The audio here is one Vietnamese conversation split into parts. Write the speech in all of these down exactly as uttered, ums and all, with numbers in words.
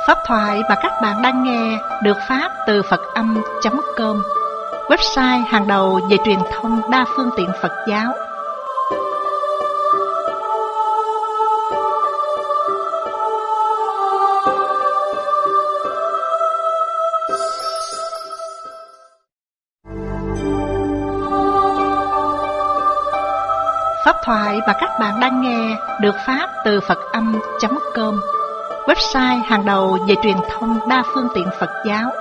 Pháp thoại mà các bạn đang nghe được phát từ Phật âm chấm com, website hàng đầu về truyền thông đa phương tiện Phật giáo. Pháp thoại mà các bạn đang nghe được phát từ Phật âm chấm com, website hàng đầu về truyền thông đa phương tiện Phật giáo.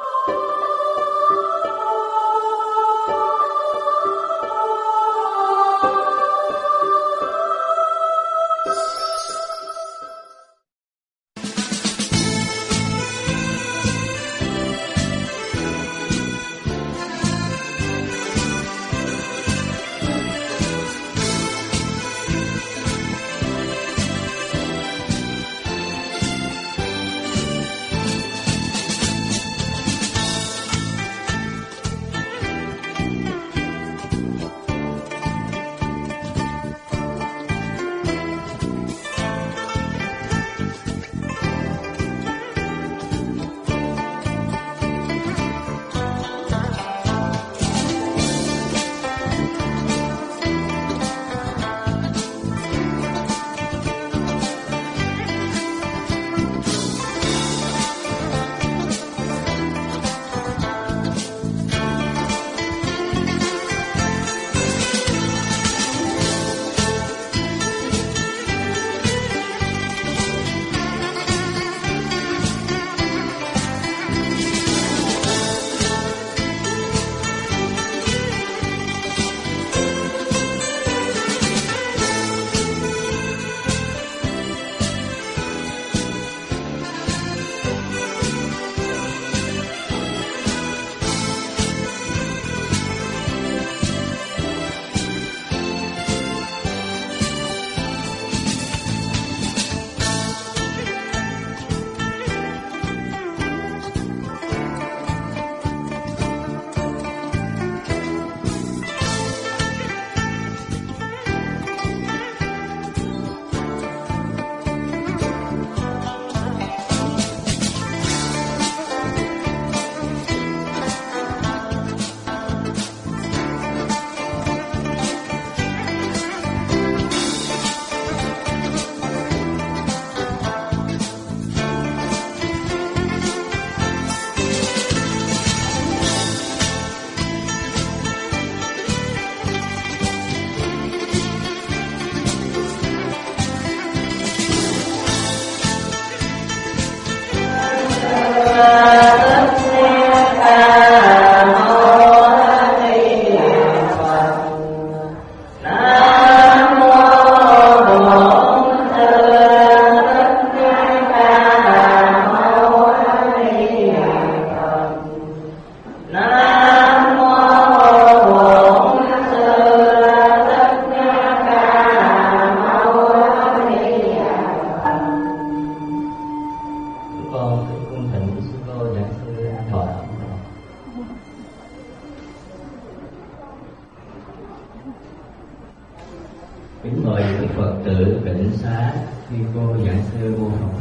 Kính mời quý Phật tử Tịnh Xá Sư Cô Giảng Sư vô phòng.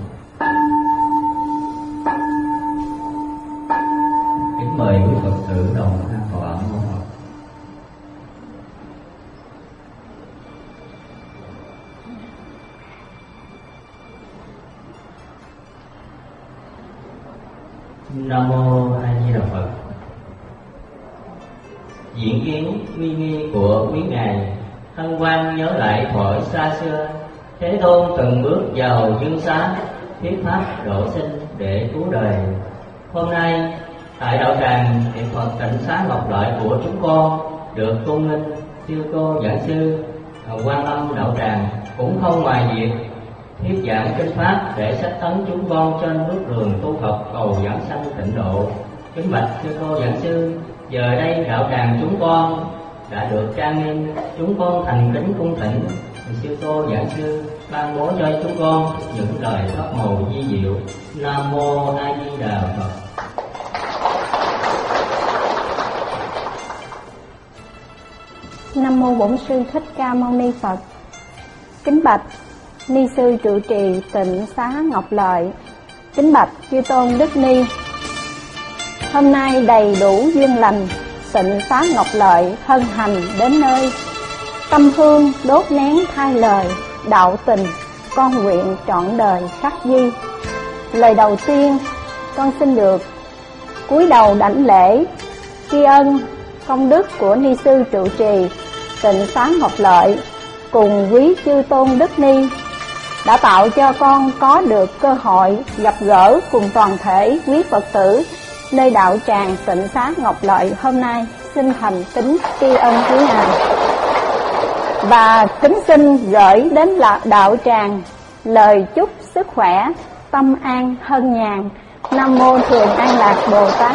Kính mời quý Phật tử đồng an tọa vô phòng. Nam mô A Di Đà Phật. Diễn kiến uy nghi của quý ngài hân hoan nhớ lại thuở xa xưa, Thế Tôn từng bước vào dương xá thuyết pháp độ sinh để cứu đời. Hôm nay tại đạo tràng Niệm Phật Tịnh Xá Ngọc Lợi của chúng con được tôn linh Sư Cô Giảng Sư Quan Âm đạo tràng cũng không ngoài việc thuyết giảng kinh pháp để sách tấn chúng con trên bước đường tu học cầu giảng sanh tịnh độ. Kính bạch Sư Cô Giảng Sư, giờ đây đạo tràng chúng con đã được trang nghiêm, chúng con thành kính cung thỉnh Sư Cô Giảng Sư ban bố cho chúng con những lời pháp màu di diệu. Nam mô A Di Đà Phật. Nam mô Bổn Sư Thích Ca Mâu Ni Phật. Kính bạch Ni sư trụ trì Tịnh Xá Ngọc Lợi, Kính bạch chư tôn Đức Ni, hôm nay đầy đủ duyên lành, Tịnh Xá Ngọc Lợi hân hành đến nơi. Tâm hương đốt nén thay lời, đạo tình con nguyện trọn đời khắc ghi. Lời đầu tiên con xin được cúi đầu đảnh lễ tri ân công đức của ni sư trụ trì Tịnh Xá Ngọc Lợi cùng quý chư tôn Đức Ni đã tạo cho con có được cơ hội gặp gỡ cùng toàn thể quý Phật tử nơi đạo tràng Tịnh Xá Ngọc Lợi hôm nay. Xin thành kính tri ân quý ngài và kính xin gửi đến đạo tràng lời chúc sức khỏe, tâm an hân nhàn. Nam mô Thường An Lạc Bồ Tát.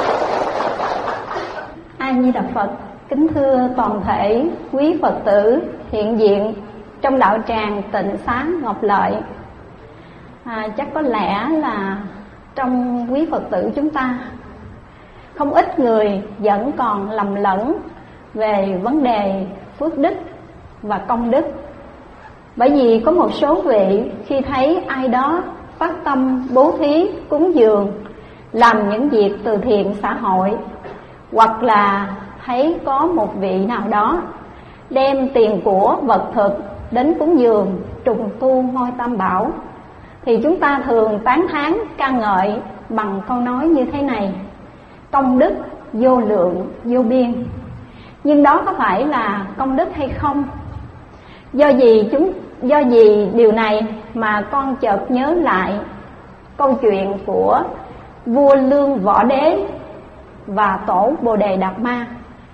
A Di Đà Phật. Kính thưa toàn thể quý Phật tử hiện diện trong đạo tràng Tịnh Xá Ngọc Lợi. À, chắc có lẽ là trong quý Phật tử chúng ta không ít người vẫn còn lầm lẫn về vấn đề phước đức và công đức. Bởi vì có một số vị khi thấy ai đó phát tâm bố thí, cúng dường, làm những việc từ thiện xã hội, hoặc là thấy có một vị nào đó đem tiền của vật thực đến cúng dường trùng tu ngôi Tam Bảo, thì chúng ta thường tán thán ca ngợi bằng câu nói như thế này: công đức vô lượng vô biên. Nhưng đó có phải là công đức hay không? Do gì chúng do gì điều này mà con chợt nhớ lại câu chuyện của vua Lương Võ Đế và tổ Bồ Đề Đạt Ma.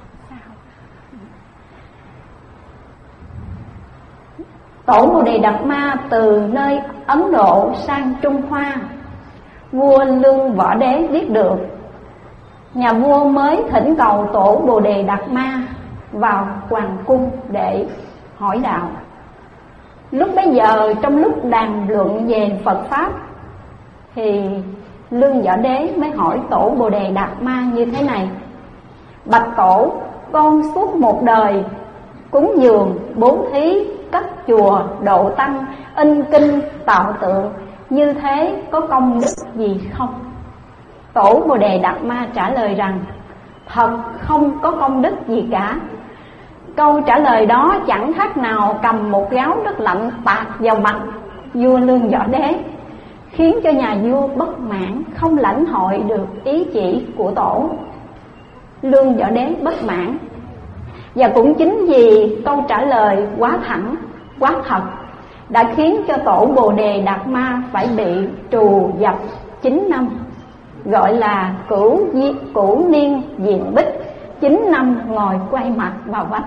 Tổ Bồ Đề Đạt Ma từ nơi Ấn Độ sang Trung Hoa, vua Lương Võ Đế biết được, nhà vua mới thỉnh cầu tổ Bồ Đề Đạt Ma vào hoàng cung để hỏi đạo. Lúc bấy giờ trong lúc đàm luận về Phật Pháp thì Lương Võ Đế mới hỏi tổ Bồ Đề Đạt Ma như thế này: bạch tổ, con suốt một đời cúng dường, bố thí, cất chùa, độ tăng, in kinh, tạo tượng, như thế có công đức gì không? Tổ Bồ Đề Đạt Ma trả lời rằng thật không có công đức gì cả. Câu trả lời đó chẳng khác nào cầm một gáo nước lạnh tạt vào mặt vua Lương Võ Đế, khiến cho nhà vua bất mãn, không lãnh hội được ý chỉ của tổ. Lương Võ Đế bất mãn, và cũng chính vì câu trả lời quá thẳng, quá thật đã khiến cho tổ Bồ Đề Đạt Ma phải bị trù dập chín năm, gọi là cửu, cửu niên diện bích, chín năm ngồi quay mặt vào vách.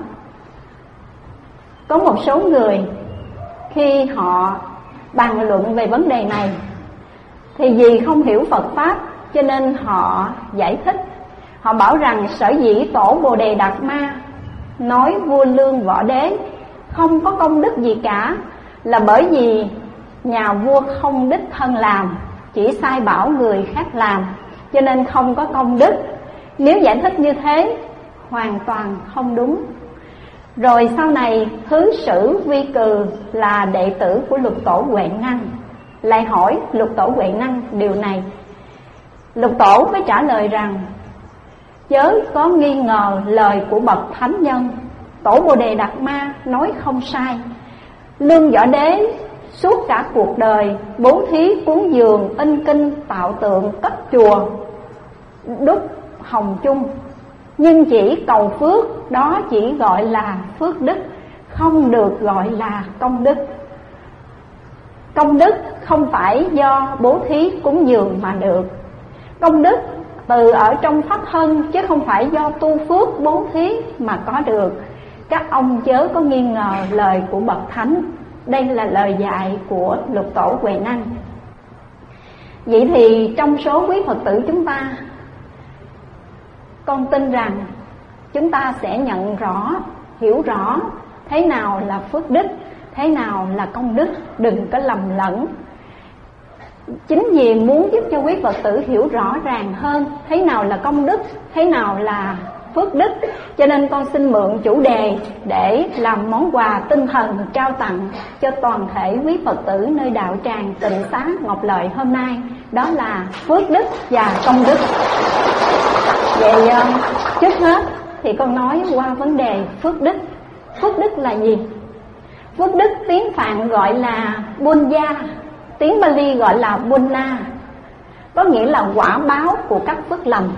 Có một số người khi họ bàn luận về vấn đề này thì vì không hiểu Phật Pháp cho nên họ giải thích. Họ bảo rằng sở dĩ tổ Bồ Đề Đạt Ma nói vua Lương Võ Đế không có công đức gì cả là bởi vì nhà vua không đích thân làm, chỉ sai bảo người khác làm, cho nên không có công đức. Nếu giải thích như thế hoàn toàn không đúng. Rồi sau này Thứ Sử Vi Cừ là đệ tử của Lục Tổ Huệ Năng lại hỏi Lục Tổ Huệ Năng điều này. Lục Tổ mới trả lời rằng chớ có nghi ngờ lời của bậc thánh nhân, tổ Bồ Đề Đạt Ma nói không sai. Lương Võ Đế suốt cả cuộc đời bố thí, cúng dường, in kinh, tạo tượng, cất chùa, đúc hồng chung, nhưng chỉ cầu phước, đó chỉ gọi là phước đức, không được gọi là công đức. Công đức không phải do bố thí cúng dường mà được. Công đức từ ở trong pháp thân, chứ không phải do tu phước bố thí mà có được. Các ông chớ có nghi ngờ lời của bậc thánh. Đây là lời dạy của Lục Tổ Huệ Năng. Vậy thì trong số quý Phật tử chúng ta, con tin rằng chúng ta sẽ nhận rõ, hiểu rõ thế nào là phước đức, thế nào là công đức, đừng có lầm lẫn. Chính vì muốn giúp cho quý Phật tử hiểu rõ ràng hơn thế nào là công đức, thế nào là phước đức. Cho nên con xin mượn chủ đề để làm món quà tinh thần trao tặng cho toàn thể quý Phật tử nơi đạo tràng Tịnh Xá Ngọc Lợi hôm nay, đó là phước đức và công đức. Vậy trước hết thì con nói qua vấn đề phước đức. Phước đức là gì? Phước đức tiếng Phạn gọi là Bunya, tiếng Bali gọi là Bunna, có nghĩa là quả báo của các phước lành.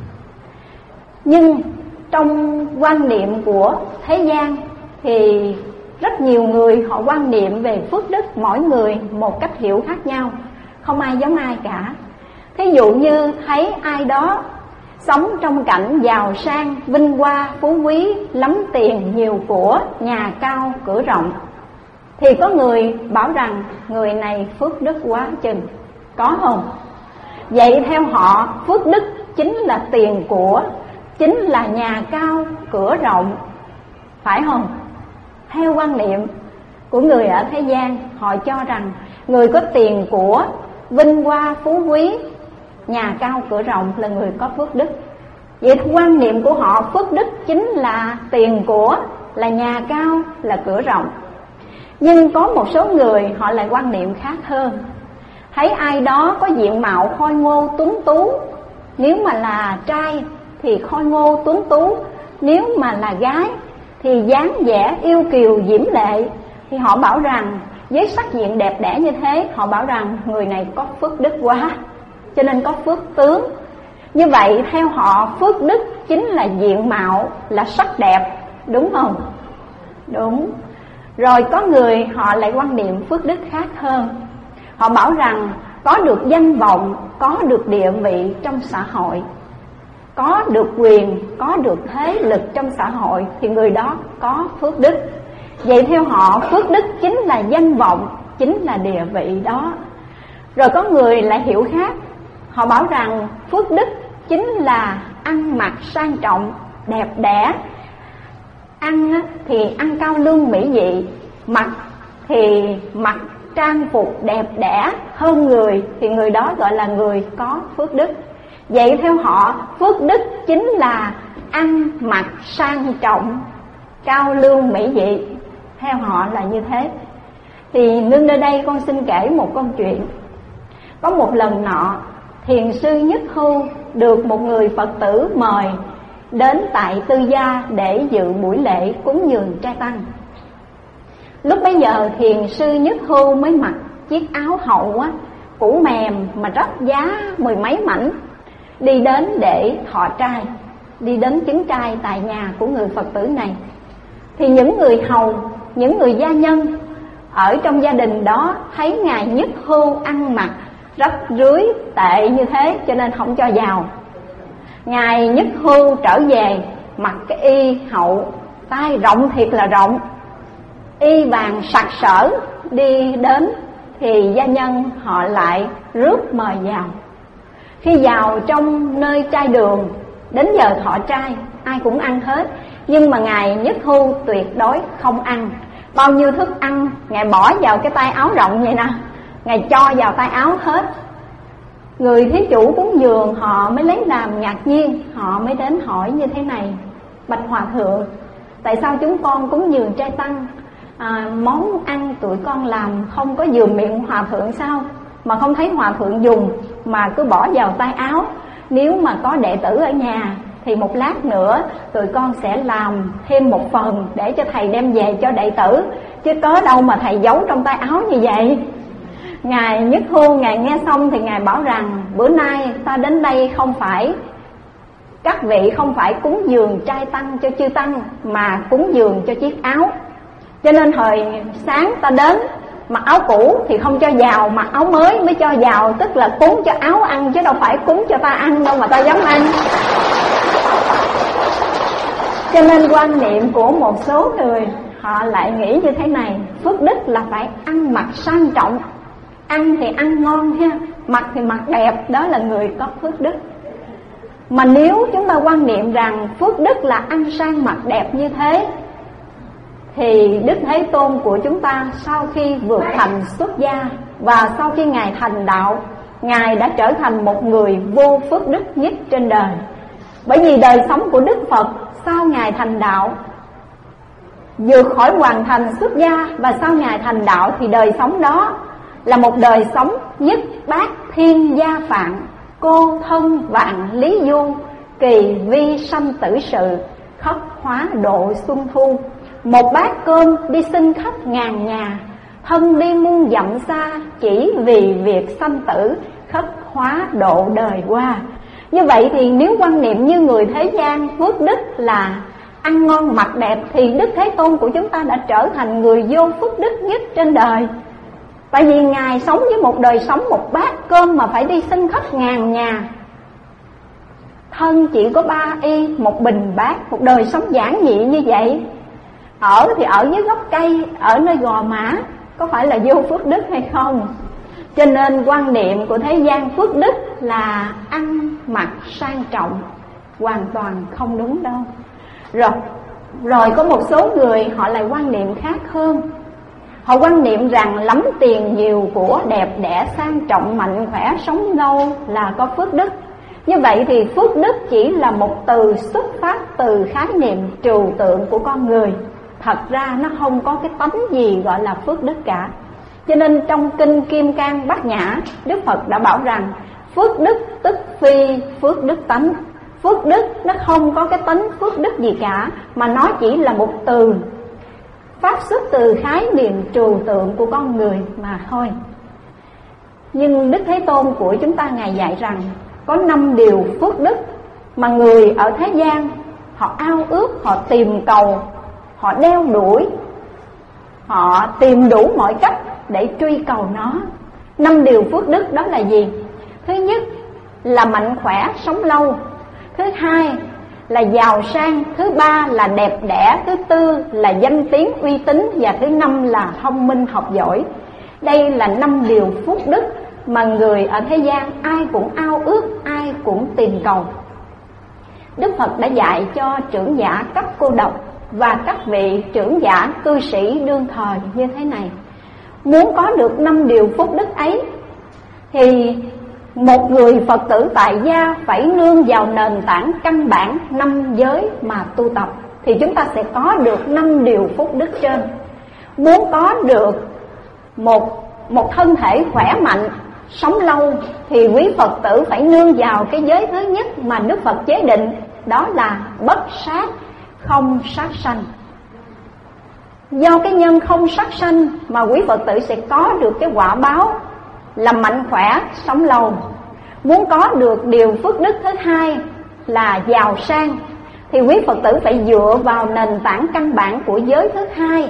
Nhưng trong quan niệm của thế gian thì rất nhiều người họ quan niệm về phước đức mỗi người một cách hiểu khác nhau, không ai giống ai cả. Thí dụ như thấy ai đó sống trong cảnh giàu sang, vinh hoa, phú quý, lắm tiền, nhiều của, nhà cao, cửa rộng, thì có người bảo rằng người này phước đức quá chừng, có không? Vậy theo họ, phước đức chính là tiền của, chính là nhà cao, cửa rộng, phải không? Theo quan niệm của người ở thế gian, họ cho rằng người có tiền của, vinh hoa, phú quý, nhà cao, cửa rộng là người có phước đức. Vậy quan niệm của họ, phước đức chính là tiền của, là nhà cao, là cửa rộng. Nhưng có một số người họ lại quan niệm khác hơn. Thấy ai đó có diện mạo khôi ngô tuấn tú, nếu mà là trai thì khôi ngô tuấn tú, nếu mà là gái thì dáng vẻ yêu kiều diễm lệ, thì họ bảo rằng với sắc diện đẹp đẽ như thế, họ bảo rằng người này có phước đức quá, cho nên có phước tướng. Như vậy theo họ, phước đức chính là diện mạo, là sắc đẹp, đúng không? Đúng. Rồi có người họ lại quan niệm phước đức khác hơn. Họ bảo rằng có được danh vọng, có được địa vị trong xã hội, có được quyền, có được thế lực trong xã hội thì người đó có phước đức. Vậy theo họ, phước đức chính là danh vọng, chính là địa vị đó. Rồi có người lại hiểu khác. Họ bảo rằng phước đức chính là ăn mặc sang trọng, đẹp đẽ. Ăn thì ăn cao lương mỹ vị, mặc thì mặc trang phục đẹp đẽ hơn người, thì người đó gọi là người có phước đức. Vậy theo họ, phước đức chính là ăn mặc sang trọng, cao lương mỹ vị. Theo họ là như thế. Thì nương nơi đây con xin kể một câu chuyện. Có một lần nọ, thiền sư Nhất Hưu được một người Phật tử mời đến tại tư gia để dự buổi lễ cúng dường trai tăng. Lúc bấy giờ thiền sư Nhất Hưu mới mặc chiếc áo hậu á, cũ mềm mà rất giá mười mấy mảnh, đi đến để thọ trai, đi đến chứng trai tại nhà của người Phật tử này. Thì những người hầu, những người gia nhân ở trong gia đình đó thấy ngài Nhất Hưu ăn mặc rất rưới tệ như thế, cho nên không cho vào. Ngài Nhất Hưu trở về mặc cái y hậu, tay rộng thiệt là rộng, y vàng sặc sỡ đi đến, thì gia nhân họ lại rước mời vào. Khi vào trong nơi trai đường, đến giờ thọ trai ai cũng ăn hết, nhưng mà ngài Nhất Hưu tuyệt đối không ăn. Bao nhiêu thức ăn ngài bỏ vào cái tay áo rộng vậy nè, ngài cho vào tay áo hết. Người thí chủ cúng dường họ mới lấy làm ngạc nhiên, họ mới đến hỏi như thế này: bạch hòa thượng, tại sao chúng con cúng dường trai tăng, à, món ăn tụi con làm không có vừa miệng hòa thượng sao, mà không thấy hòa thượng dùng mà cứ bỏ vào tay áo? Nếu mà có đệ tử ở nhà thì một lát nữa tụi con sẽ làm thêm một phần để cho thầy đem về cho đệ tử, chứ có đâu mà thầy giấu trong tay áo như vậy. Ngài Nhất Hưu ngài nghe xong thì ngài bảo rằng bữa nay ta đến đây không phải, các vị không phải cúng dường trai tăng cho chư tăng, mà cúng dường cho chiếc áo. Cho nên hồi sáng ta đến mặc áo cũ thì không cho vào, mặc áo mới mới cho vào, tức là cúng cho áo ăn chứ đâu phải cúng cho ta ăn đâu mà ta dám ăn. Cho nên quan niệm của một số người họ lại nghĩ như thế này: phước đức là phải ăn mặc sang trọng, ăn thì ăn ngon ha, mặc thì mặc đẹp, đó là người có phước đức. Mà nếu chúng ta quan niệm rằng phước đức là ăn sang mặc đẹp như thế, thì Đức Thế Tôn của chúng ta sau khi vượt thành xuất gia và sau khi ngài thành đạo, ngài đã trở thành một người vô phước đức nhất trên đời. Bởi vì đời sống của Đức Phật sau Ngài thành đạo, vượt khỏi hoàn thành xuất gia, và sau Ngài thành đạo thì đời sống đó là một đời sống nhất bát thiên gia phạn, cô thân vạn lý du, kỳ vi sanh tử sự, khất hóa độ xuân thu. Một bát cơm đi xin khắp ngàn nhà, thân đi muôn dặm xa, chỉ vì việc sanh tử, khất hóa độ đời qua. Như vậy thì nếu quan niệm như người thế gian, phước đức là ăn ngon mặc đẹp, thì Đức Thế Tôn của chúng ta đã trở thành người vô phước đức nhất trên đời. Tại vì Ngài sống với một đời sống một bát cơm mà phải đi xin khắp ngàn nhà, thân chỉ có ba y, một bình bát, một đời sống giản dị như vậy. Ở thì ở dưới gốc cây, ở nơi gò mã, có phải là vô phước đức hay không? Cho nên quan niệm của thế gian phước đức là ăn mặc sang trọng, hoàn toàn không đúng đâu. Rồi, rồi có một số người họ lại quan niệm khác hơn. Họ quan niệm rằng lắm tiền nhiều của đẹp đẽ sang trọng mạnh khỏe sống lâu là có phước đức. Như vậy thì phước đức chỉ là một từ xuất phát từ khái niệm trừu tượng của con người. Thật ra nó không có cái tánh gì gọi là phước đức cả. Cho nên trong Kinh Kim Cang Bát Nhã, Đức Phật đã bảo rằng phước đức tức phi phước đức tánh. Phước đức nó không có cái tánh phước đức gì cả, mà nó chỉ là một từ phát xuất từ khái niệm trừu tượng của con người mà thôi. Nhưng Đức Thế Tôn của chúng ta Ngài dạy rằng có năm điều phước đức mà người ở thế gian họ ao ước, họ tìm cầu, họ đeo đuổi, họ tìm đủ mọi cách để truy cầu nó. Năm điều phước đức đó là gì? Thứ nhất là mạnh khỏe sống lâu, thứ hai là giàu sang, thứ ba là đẹp đẽ, thứ tư là danh tiếng uy tín, và thứ năm là thông minh học giỏi. Đây là năm điều phước đức mà người ở thế gian ai cũng ao ước, ai cũng tìm cầu. Đức Phật đã dạy cho trưởng giả cấp cô độc và các vị trưởng giả cư sĩ đương thời như thế này: muốn có được năm điều phước đức ấy thì một người Phật tử tại gia phải nương vào nền tảng căn bản năm giới mà tu tập, thì chúng ta sẽ có được năm điều phước đức trên. Muốn có được một, một thân thể khỏe mạnh, sống lâu, thì quý Phật tử phải nương vào cái giới thứ nhất mà Đức Phật chế định, đó là bất sát, không sát sanh. Do cái nhân không sát sanh mà quý Phật tử sẽ có được cái quả báo là mạnh khỏe, sống lâu. Muốn có được điều phước đức thứ hai là giàu sang, thì quý Phật tử phải dựa vào nền tảng căn bản của giới thứ hai,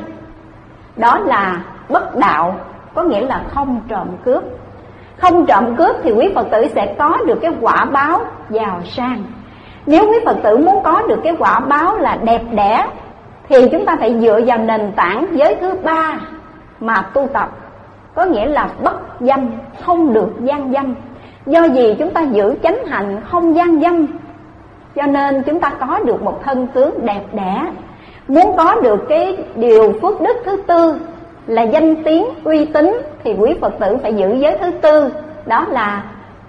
đó là bất đạo, có nghĩa là không trộm cướp. Không trộm cướp thì quý Phật tử sẽ có được cái quả báo giàu sang. Nếu quý Phật tử muốn có được cái quả báo là đẹp đẽ, thì chúng ta phải dựa vào nền tảng giới thứ ba mà tu tập, có nghĩa là bất dâm, không được gian dâm. Do gì chúng ta giữ chánh hạnh không gian dâm, cho nên chúng ta có được một thân tướng đẹp đẽ. Muốn có được cái điều phước đức thứ tư là danh tiếng uy tín, thì quý Phật tử phải giữ giới thứ tư, đó là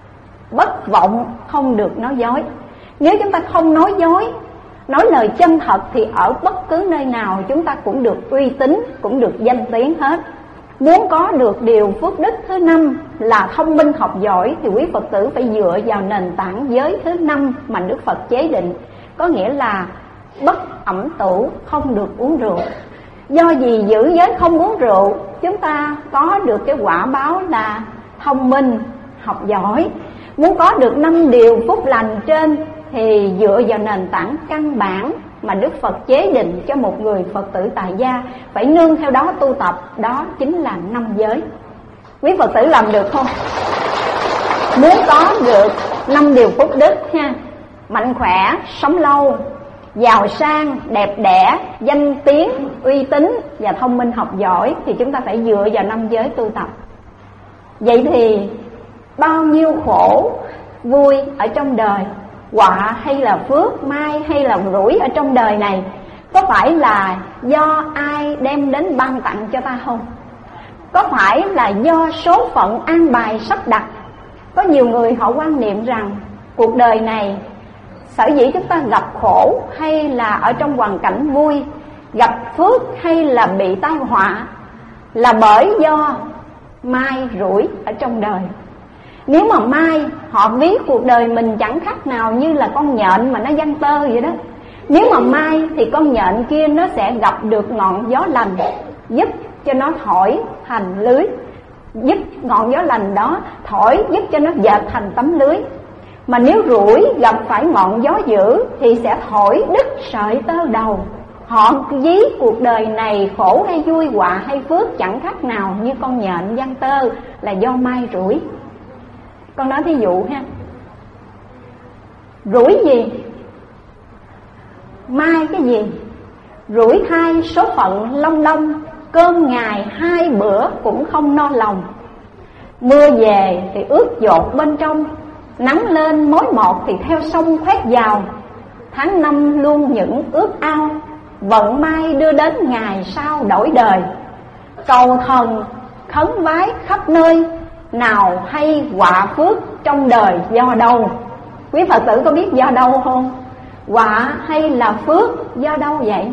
bất vọng, không được nói dối. Nếu chúng ta không nói dối, nói lời chân thật, thì ở bất cứ nơi nào chúng ta cũng được uy tín, cũng được danh tiếng hết. Muốn có được điều phước đức thứ năm là thông minh học giỏi, thì quý Phật tử phải dựa vào nền tảng giới thứ năm mà Đức Phật chế định, có nghĩa là bất ẩm tửu, không được uống rượu. Do gì giữ giới không uống rượu, chúng ta có được cái quả báo là thông minh học giỏi. Muốn có được năm điều phúc lành trên thì dựa vào nền tảng căn bản mà Đức Phật chế định cho một người Phật tử tại gia, phải nương theo đó tu tập, đó chính là năm giới. Quý Phật tử làm được không? Muốn có được năm điều phúc đức ha: mạnh khỏe, sống lâu, giàu sang, đẹp đẽ, danh tiếng, uy tín và thông minh học giỏi, thì chúng ta phải dựa vào năm giới tu tập. Vậy thì bao nhiêu khổ vui ở trong đời, họa hay là phước, mai hay là rủi ở trong đời này, có phải là do ai đem đến ban tặng cho ta không? Có phải là do số phận an bài sắp đặt? Có nhiều người họ quan niệm rằng cuộc đời này sở dĩ chúng ta gặp khổ hay là ở trong hoàn cảnh vui, gặp phước hay là bị tai họa, là bởi do mai rủi ở trong đời. Nếu mà mai họ ví cuộc đời mình chẳng khác nào như là con nhện mà nó giăng tơ vậy đó. Nếu mà mai thì con nhện kia nó sẽ gặp được ngọn gió lành, giúp cho nó thổi thành lưới, giúp ngọn gió lành đó thổi giúp cho nó dệt thành tấm lưới. Mà nếu rủi gặp phải ngọn gió dữ thì sẽ thổi đứt sợi tơ đầu. Họ ví cuộc đời này khổ hay vui, họa hay phước chẳng khác nào như con nhện giăng tơ, là do mai rủi. Con nói thí dụ ha, rủi gì? Mai cái gì? Rủi thai số phận long đong, cơm ngày hai bữa cũng không no lòng. Mưa về thì ướt dột bên trong, nắng lên mối một thì theo sông khoét vào. Tháng năm luôn những ước ao, vận may đưa đến ngày sau đổi đời. Cầu thần khấn vái khắp nơi, nào hay họa phước trong đời do đâu? Quý Phật tử có biết do đâu không? Họa hay là phước do đâu vậy?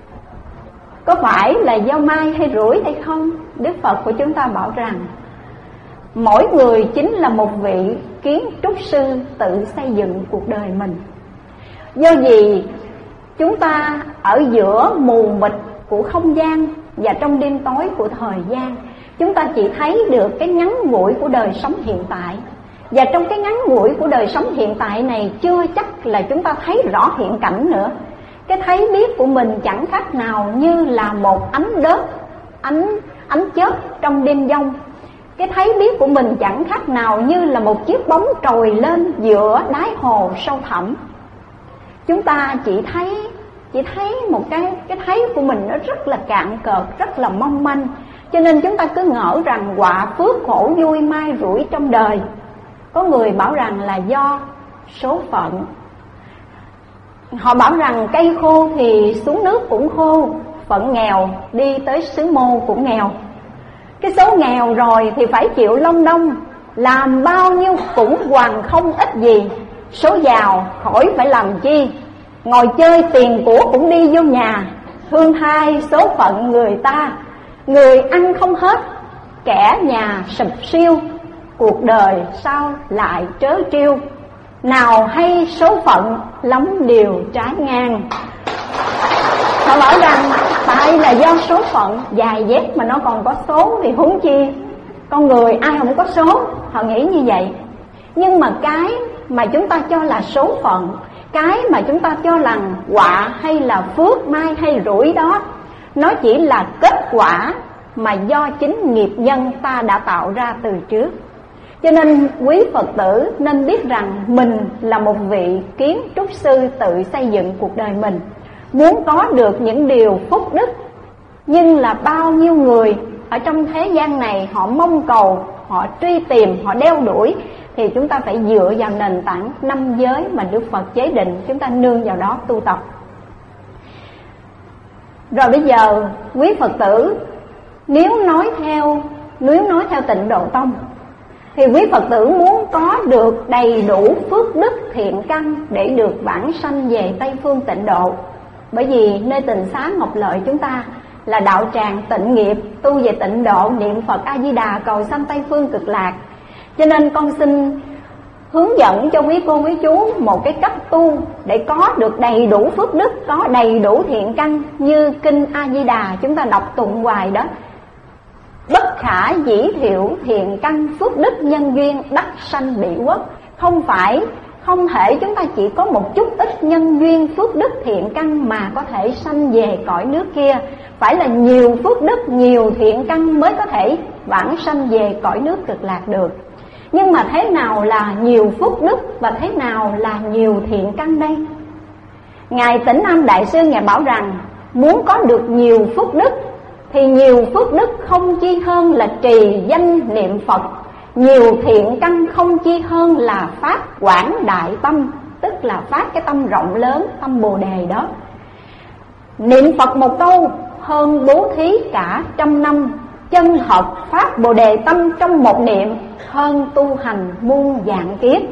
Có phải là do mai hay rủi hay không? Đức Phật của chúng ta bảo rằng mỗi người chính là một vị kiến trúc sư tự xây dựng cuộc đời mình. Do gì chúng ta ở giữa mù mịt của không gian và trong đêm tối của thời gian, chúng ta chỉ thấy được cái ngắn ngủi của đời sống hiện tại. Và trong cái ngắn ngủi của đời sống hiện tại này, chưa chắc là chúng ta thấy rõ hiện cảnh nữa. Cái thấy biết của mình chẳng khác nào như là một ánh đớp, ánh, ánh chớp trong đêm giông. Cái thấy biết của mình chẳng khác nào như là một chiếc bóng trồi lên giữa đáy hồ sâu thẳm. Chúng ta chỉ thấy chỉ thấy một cái cái thấy của mình nó rất là cạn cợt, rất là mong manh. Cho nên chúng ta cứ ngỡ rằng họa phước khổ vui mai rủi trong đời. Có người bảo rằng là do số phận. Họ bảo rằng cây khô thì xuống nước cũng khô, phận nghèo đi tới xứ mô cũng nghèo. Cái số nghèo rồi thì phải chịu long đong, làm bao nhiêu cũng hoàn không ích gì. Số giàu khỏi phải làm chi, ngồi chơi tiền của cũng đi vô nhà. Thương hai số phận người ta, người ăn không hết, kẻ nhà sụp siêu. Cuộc đời sao lại trớ trêu, nào hay số phận lắm điều trái ngang. Họ bảo rằng tại là do số phận, giày dép mà nó còn có số thì huống chi con người ai không có số. Họ nghĩ như vậy. Nhưng mà cái mà chúng ta cho là số phận, cái mà chúng ta cho là họa hay là phước, mai hay rủi đó, nó chỉ là kết quả mà do chính nghiệp nhân ta đã tạo ra từ trước. Cho nên quý Phật tử nên biết rằng mình là một vị kiến trúc sư tự xây dựng cuộc đời mình. Muốn có được những điều phúc đức, nhưng là bao nhiêu người ở trong thế gian này họ mong cầu, họ truy tìm, họ đeo đuổi, thì chúng ta phải dựa vào nền tảng năm giới mà Đức Phật chế định, chúng ta nương vào đó tu tập. Rồi bây giờ quý Phật tử nếu nói theo nếu nói theo Tịnh Độ Tông, thì quý Phật tử muốn có được đầy đủ phước đức thiện căn để được vãng sanh về Tây Phương Tịnh Độ. Bởi vì nơi Tịnh Xá Ngọc Lợi chúng ta là đạo tràng tịnh nghiệp, tu về tịnh độ, niệm Phật A Di Đà cầu sanh Tây Phương Cực Lạc. Cho nên con xin hướng dẫn cho quý cô quý chú một cái cách tu để có được đầy đủ phước đức, có đầy đủ thiện căn như kinh A Di Đà chúng ta đọc tụng hoài đó. Bất khả dĩ thiệu thiện căn phước đức nhân duyên đắc sanh bị quốc. Không phải không thể chúng ta chỉ có một chút ít nhân duyên phước đức thiện căn mà có thể sanh về cõi nước kia. Phải là nhiều phước đức, nhiều thiện căn mới có thể vãng sanh về cõi nước Cực Lạc được. Nhưng mà thế nào là nhiều phước đức và thế nào là nhiều thiện căn đây? Ngài Tĩnh Nam Đại Sư Ngài bảo rằng muốn có được nhiều phước đức thì nhiều phước đức không chi hơn là trì danh niệm Phật. Nhiều thiện căn không chi hơn là phát quảng đại tâm, tức là phát cái tâm rộng lớn, tâm Bồ Đề đó. Niệm Phật một câu hơn bố thí cả trăm năm, chân thật phát Bồ Đề tâm trong một niệm hơn tu hành muôn vạn kiếp.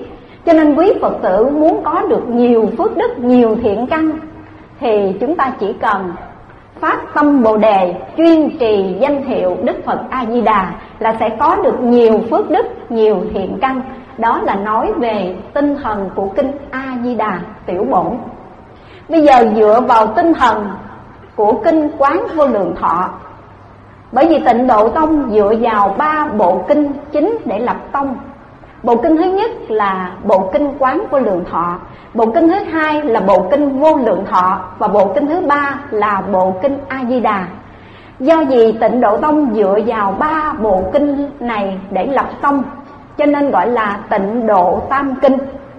Cho nên quý Phật tử muốn có được nhiều phước đức, nhiều thiện căn, thì chúng ta chỉ cần phát tâm Bồ Đề, chuyên trì danh hiệu Đức Phật A Di Đà là sẽ có được nhiều phước đức, nhiều thiện căn. Đó là nói về tinh thần của kinh A Di Đà tiểu bổn. Bây giờ dựa vào tinh thần của kinh Quán Vô Lượng Thọ, bởi vì Tịnh Độ Tông dựa vào ba bộ kinh chính để lập tông. Bộ kinh thứ nhất là bộ kinh Quán Vô Lượng Thọ, bộ kinh thứ hai là bộ kinh Vô Lượng Thọ, và bộ kinh thứ ba là bộ kinh A Di Đà. Do vì Tịnh Độ Tông dựa vào ba bộ kinh này để lập tông, cho nên gọi là Tịnh Độ Tam Kinh.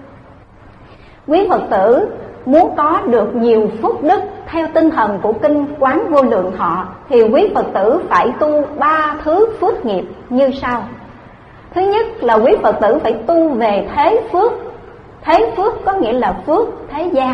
Quý Phật tử muốn có được nhiều phước đức theo tinh thần của kinh Quán Vô Lượng Thọ thì quý Phật tử phải tu ba thứ phước nghiệp như sau. Thứ nhất là quý Phật tử phải tu về thế phước. Thế phước có nghĩa là phước thế gian.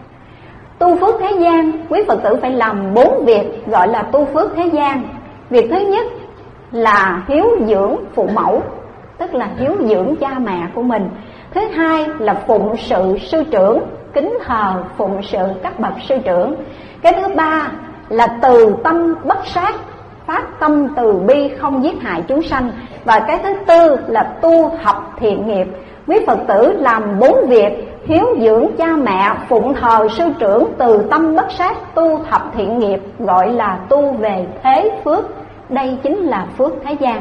Tu phước thế gian, quý Phật tử phải làm bốn việc gọi là tu phước thế gian. Việc thứ nhất là hiếu dưỡng phụ mẫu, tức là hiếu dưỡng cha mẹ của mình. Thứ hai là phụng sự sư trưởng, kính thờ phụng sự các bậc sư trưởng. Cái thứ ba là từ tâm bất sát, phát tâm từ bi không giết hại chúng sanh. Và cái thứ tư là tu thập thiện nghiệp. Quý Phật tử làm bốn việc hiếu dưỡng cha mẹ, phụng thờ sư trưởng, từ tâm bất sát, tu thập thiện nghiệp, gọi là tu về thế phước. Đây chính là phước thế gian.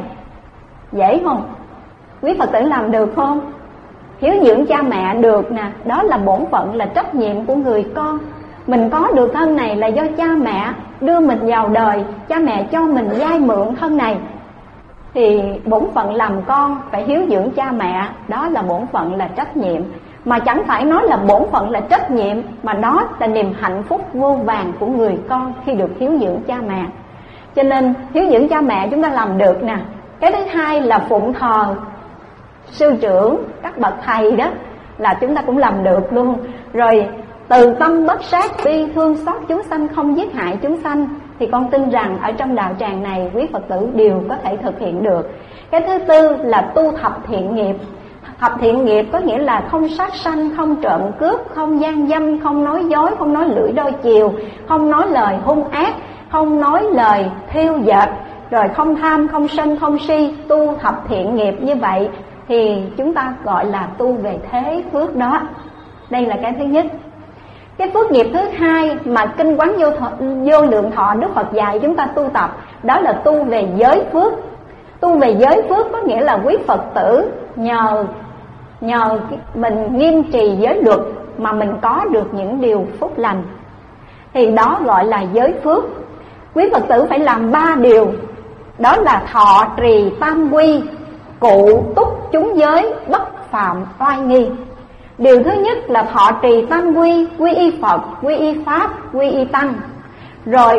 Dễ không? Quý Phật tử làm được không? Hiếu dưỡng cha mẹ được nè, đó là bổn phận, là trách nhiệm của người con. Mình có được thân này là do cha mẹ đưa mình vào đời, cha mẹ cho mình vay mượn thân này, thì bổn phận làm con phải hiếu dưỡng cha mẹ, đó là bổn phận, là trách nhiệm. Mà chẳng phải nói là bổn phận là trách nhiệm, mà đó là niềm hạnh phúc vô vàn của người con khi được hiếu dưỡng cha mẹ. Cho nên hiếu dưỡng cha mẹ chúng ta làm được nè. Cái thứ hai là phụng thờ sư trưởng, các bậc thầy, đó là chúng ta cũng làm được luôn. Rồi từ tâm bất sát, bi thương xót chúng sanh, không giết hại chúng sanh, thì con tin rằng ở trong đạo tràng này quý Phật tử đều có thể thực hiện được. Cái thứ tư là tu thập thiện nghiệp. Thập thiện nghiệp có nghĩa là không sát sanh, không trộm cướp, không gian dâm, không nói dối, không nói lưỡi đôi chiều, không nói lời hung ác, không nói lời thiêu dệt, rồi không tham, không sân, không si. Tu thập thiện nghiệp như vậy thì chúng ta gọi là tu về thế phước đó. Đây là cái thứ nhất. Cái phước nghiệp thứ hai mà kinh Quán Vô, Thọ, Vô Lượng Thọ Đức Phật dạy chúng ta tu tập, đó là tu về giới phước. Tu về giới phước có nghĩa là quý Phật tử nhờ nhờ mình nghiêm trì giới luật mà mình có được những điều phúc lành, thì đó gọi là giới phước. Quý Phật tử phải làm ba điều, đó là thọ trì tam quy, cụ túc chúng giới, bất phạm oai nghi. Điều thứ nhất là thọ trì tam quy, quy y Phật, quy y Pháp, quy y Tăng. Rồi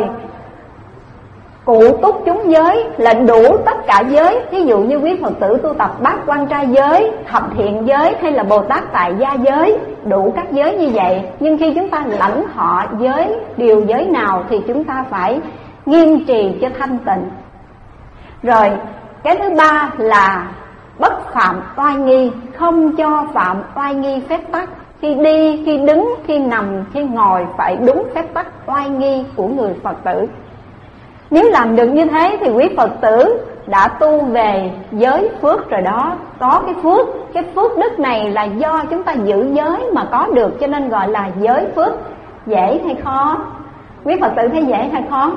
cụ túc chúng giới là đủ tất cả giới. Ví dụ như quý Phật tử tu tập bát quan trai giới, thập thiện giới hay là Bồ Tát tại gia giới, đủ các giới như vậy. Nhưng khi chúng ta lãnh họ giới, điều giới nào thì chúng ta phải nghiêm trì cho thanh tịnh. Rồi cái thứ ba là bất phạm oai nghi, không cho phạm oai nghi phép tắc. Khi đi, khi đứng, khi nằm, khi ngồi phải đúng phép tắc oai nghi của người Phật tử. Nếu làm được như thế thì quý Phật tử đã tu về giới phước rồi đó. Có cái phước, cái phước đức này là do chúng ta giữ giới mà có được, cho nên gọi là giới phước. Dễ hay khó? Quý Phật tử thấy dễ hay khó?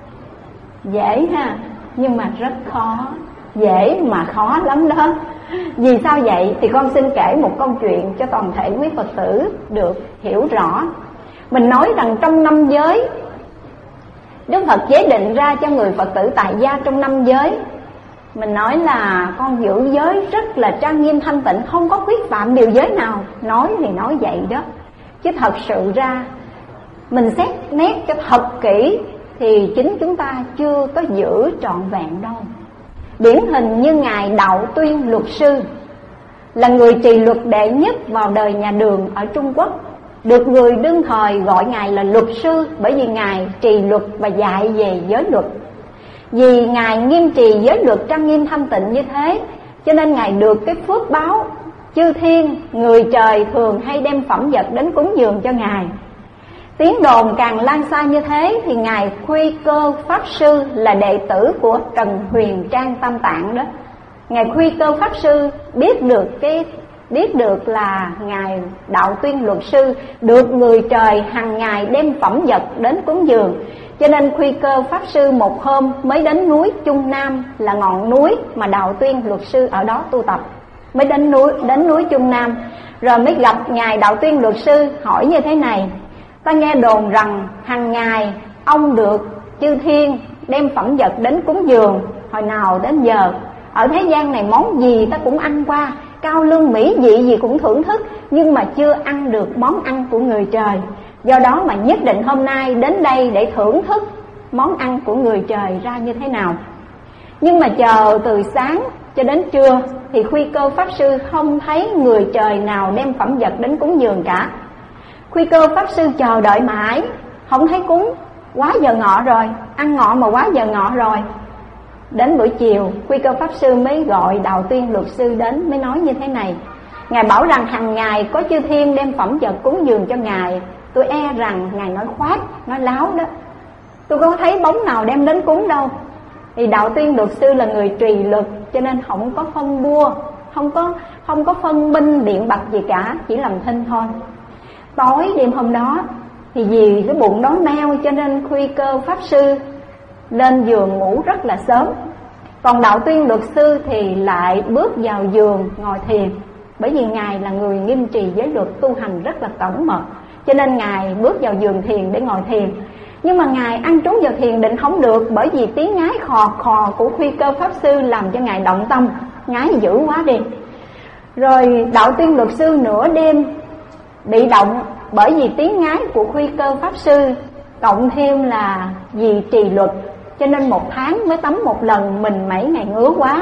Dễ ha, nhưng mà rất khó. Dễ mà khó lắm đó. Vì sao vậy? Thì con xin kể một câu chuyện cho toàn thể quý Phật tử được hiểu rõ. Mình nói rằng trong năm giới, Đức Phật chế định ra cho người Phật tử tại gia trong năm giới. Mình nói là con giữ giới rất là trang nghiêm thanh tịnh, không có khuyết phạm điều giới nào. Nói thì nói vậy đó, chứ thật sự ra mình xét nét cho thật kỹ thì chính chúng ta chưa có giữ trọn vẹn đâu. Điển hình như Ngài Đạo Tuyên luật sư là người trì luật đệ nhất vào đời nhà Đường ở Trung Quốc, được người đương thời gọi Ngài là luật sư, bởi vì Ngài trì luật và dạy về giới luật. Vì Ngài nghiêm trì giới luật trang nghiêm thanh tịnh như thế, cho nên Ngài được cái phước báo chư thiên, người trời thường hay đem phẩm vật đến cúng dường cho Ngài. Tiếng đồn càng lan xa như thế thì Ngài Khuy Cơ Pháp Sư là đệ tử của Trần Huyền Trang Tam Tạng đó. Ngài Khuy Cơ Pháp Sư biết được cái biết được là Ngài Đạo Tuyên Luật Sư được người trời hàng ngày đem phẩm vật đến cúng dường, cho nên Khuy Cơ Pháp Sư một hôm mới đến núi Trung Nam, là ngọn núi mà Đạo Tuyên Luật Sư ở đó tu tập. Mới đến núi đến núi Trung Nam rồi mới gặp Ngài Đạo Tuyên Luật Sư, hỏi như thế này: ta nghe đồn rằng hàng ngày ông được chư thiên đem phẩm vật đến cúng dường, hồi nào đến giờ ở thế gian này món gì ta cũng ăn qua, cao lương mỹ vị gì cũng thưởng thức, nhưng mà chưa ăn được món ăn của người trời. Do đó mà nhất định hôm nay đến đây để thưởng thức món ăn của người trời ra như thế nào. Nhưng mà chờ từ sáng cho đến trưa thì Khuy Cơ Pháp Sư không thấy người trời nào đem phẩm vật đến cúng dường cả. Khuy Cơ Pháp Sư chờ đợi mãi không thấy cúng, quá giờ ngọ rồi, ăn ngọ mà quá giờ ngọ rồi. Đến buổi chiều, Khuy Cơ Pháp Sư mới gọi Đạo Tuyên Luật Sư đến, mới nói như thế này: Ngài bảo rằng hàng ngày có chư thiên đem phẩm vật cúng dường cho Ngài. Tôi e rằng Ngài nói khoác, nói láo đó, tôi có thấy bóng nào đem đến cúng đâu. Thì Đạo Tuyên Luật Sư là người trì luật, cho nên không có phân bua, Không có không có phân binh điện bạch gì cả, chỉ làm thinh thôi. Tối đêm hôm đó thì vì cái bụng đói meo cho nên Khuy Cơ Pháp Sư lên giường ngủ rất là sớm. Còn Đạo Tuyên Luật Sư thì lại bước vào giường ngồi thiền. Bởi vì Ngài là người nghiêm trì giới luật, tu hành rất là cẩn mật, cho nên Ngài bước vào giường thiền để ngồi thiền. Nhưng mà Ngài ăn trú vào thiền định không được, bởi vì tiếng ngái khò khò của Khuy Cơ Pháp Sư làm cho Ngài động tâm, ngái dữ quá đi. Rồi Đạo Tuyên Luật Sư nửa đêm bị động bởi vì tiếng ngái của Khuy Cơ Pháp Sư, cộng thêm là vì trì luật, cho nên một tháng mới tắm một lần. Mình mấy ngày ngứa quá,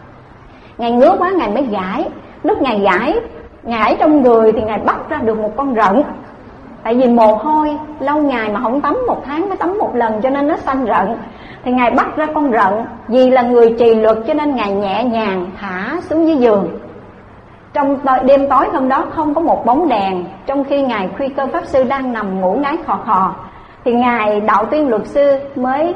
Ngài ngứa quá Ngài mới gãi. Lúc Ngài gãi, gãi trong người thì Ngài bắt ra được một con rận. Tại vì mồ hôi lâu ngày mà không tắm, một tháng mới tắm một lần cho nên nó sanh rận. Thì Ngài bắt ra con rận, vì là người trì luật cho nên Ngài nhẹ nhàng thả xuống dưới giường. Trong đêm tối hôm đó không có một bóng đèn, trong khi Ngài Khuy Cơ Pháp Sư đang nằm ngủ ngáy khò khò, thì Ngài Đạo Tuyên Luật Sư mới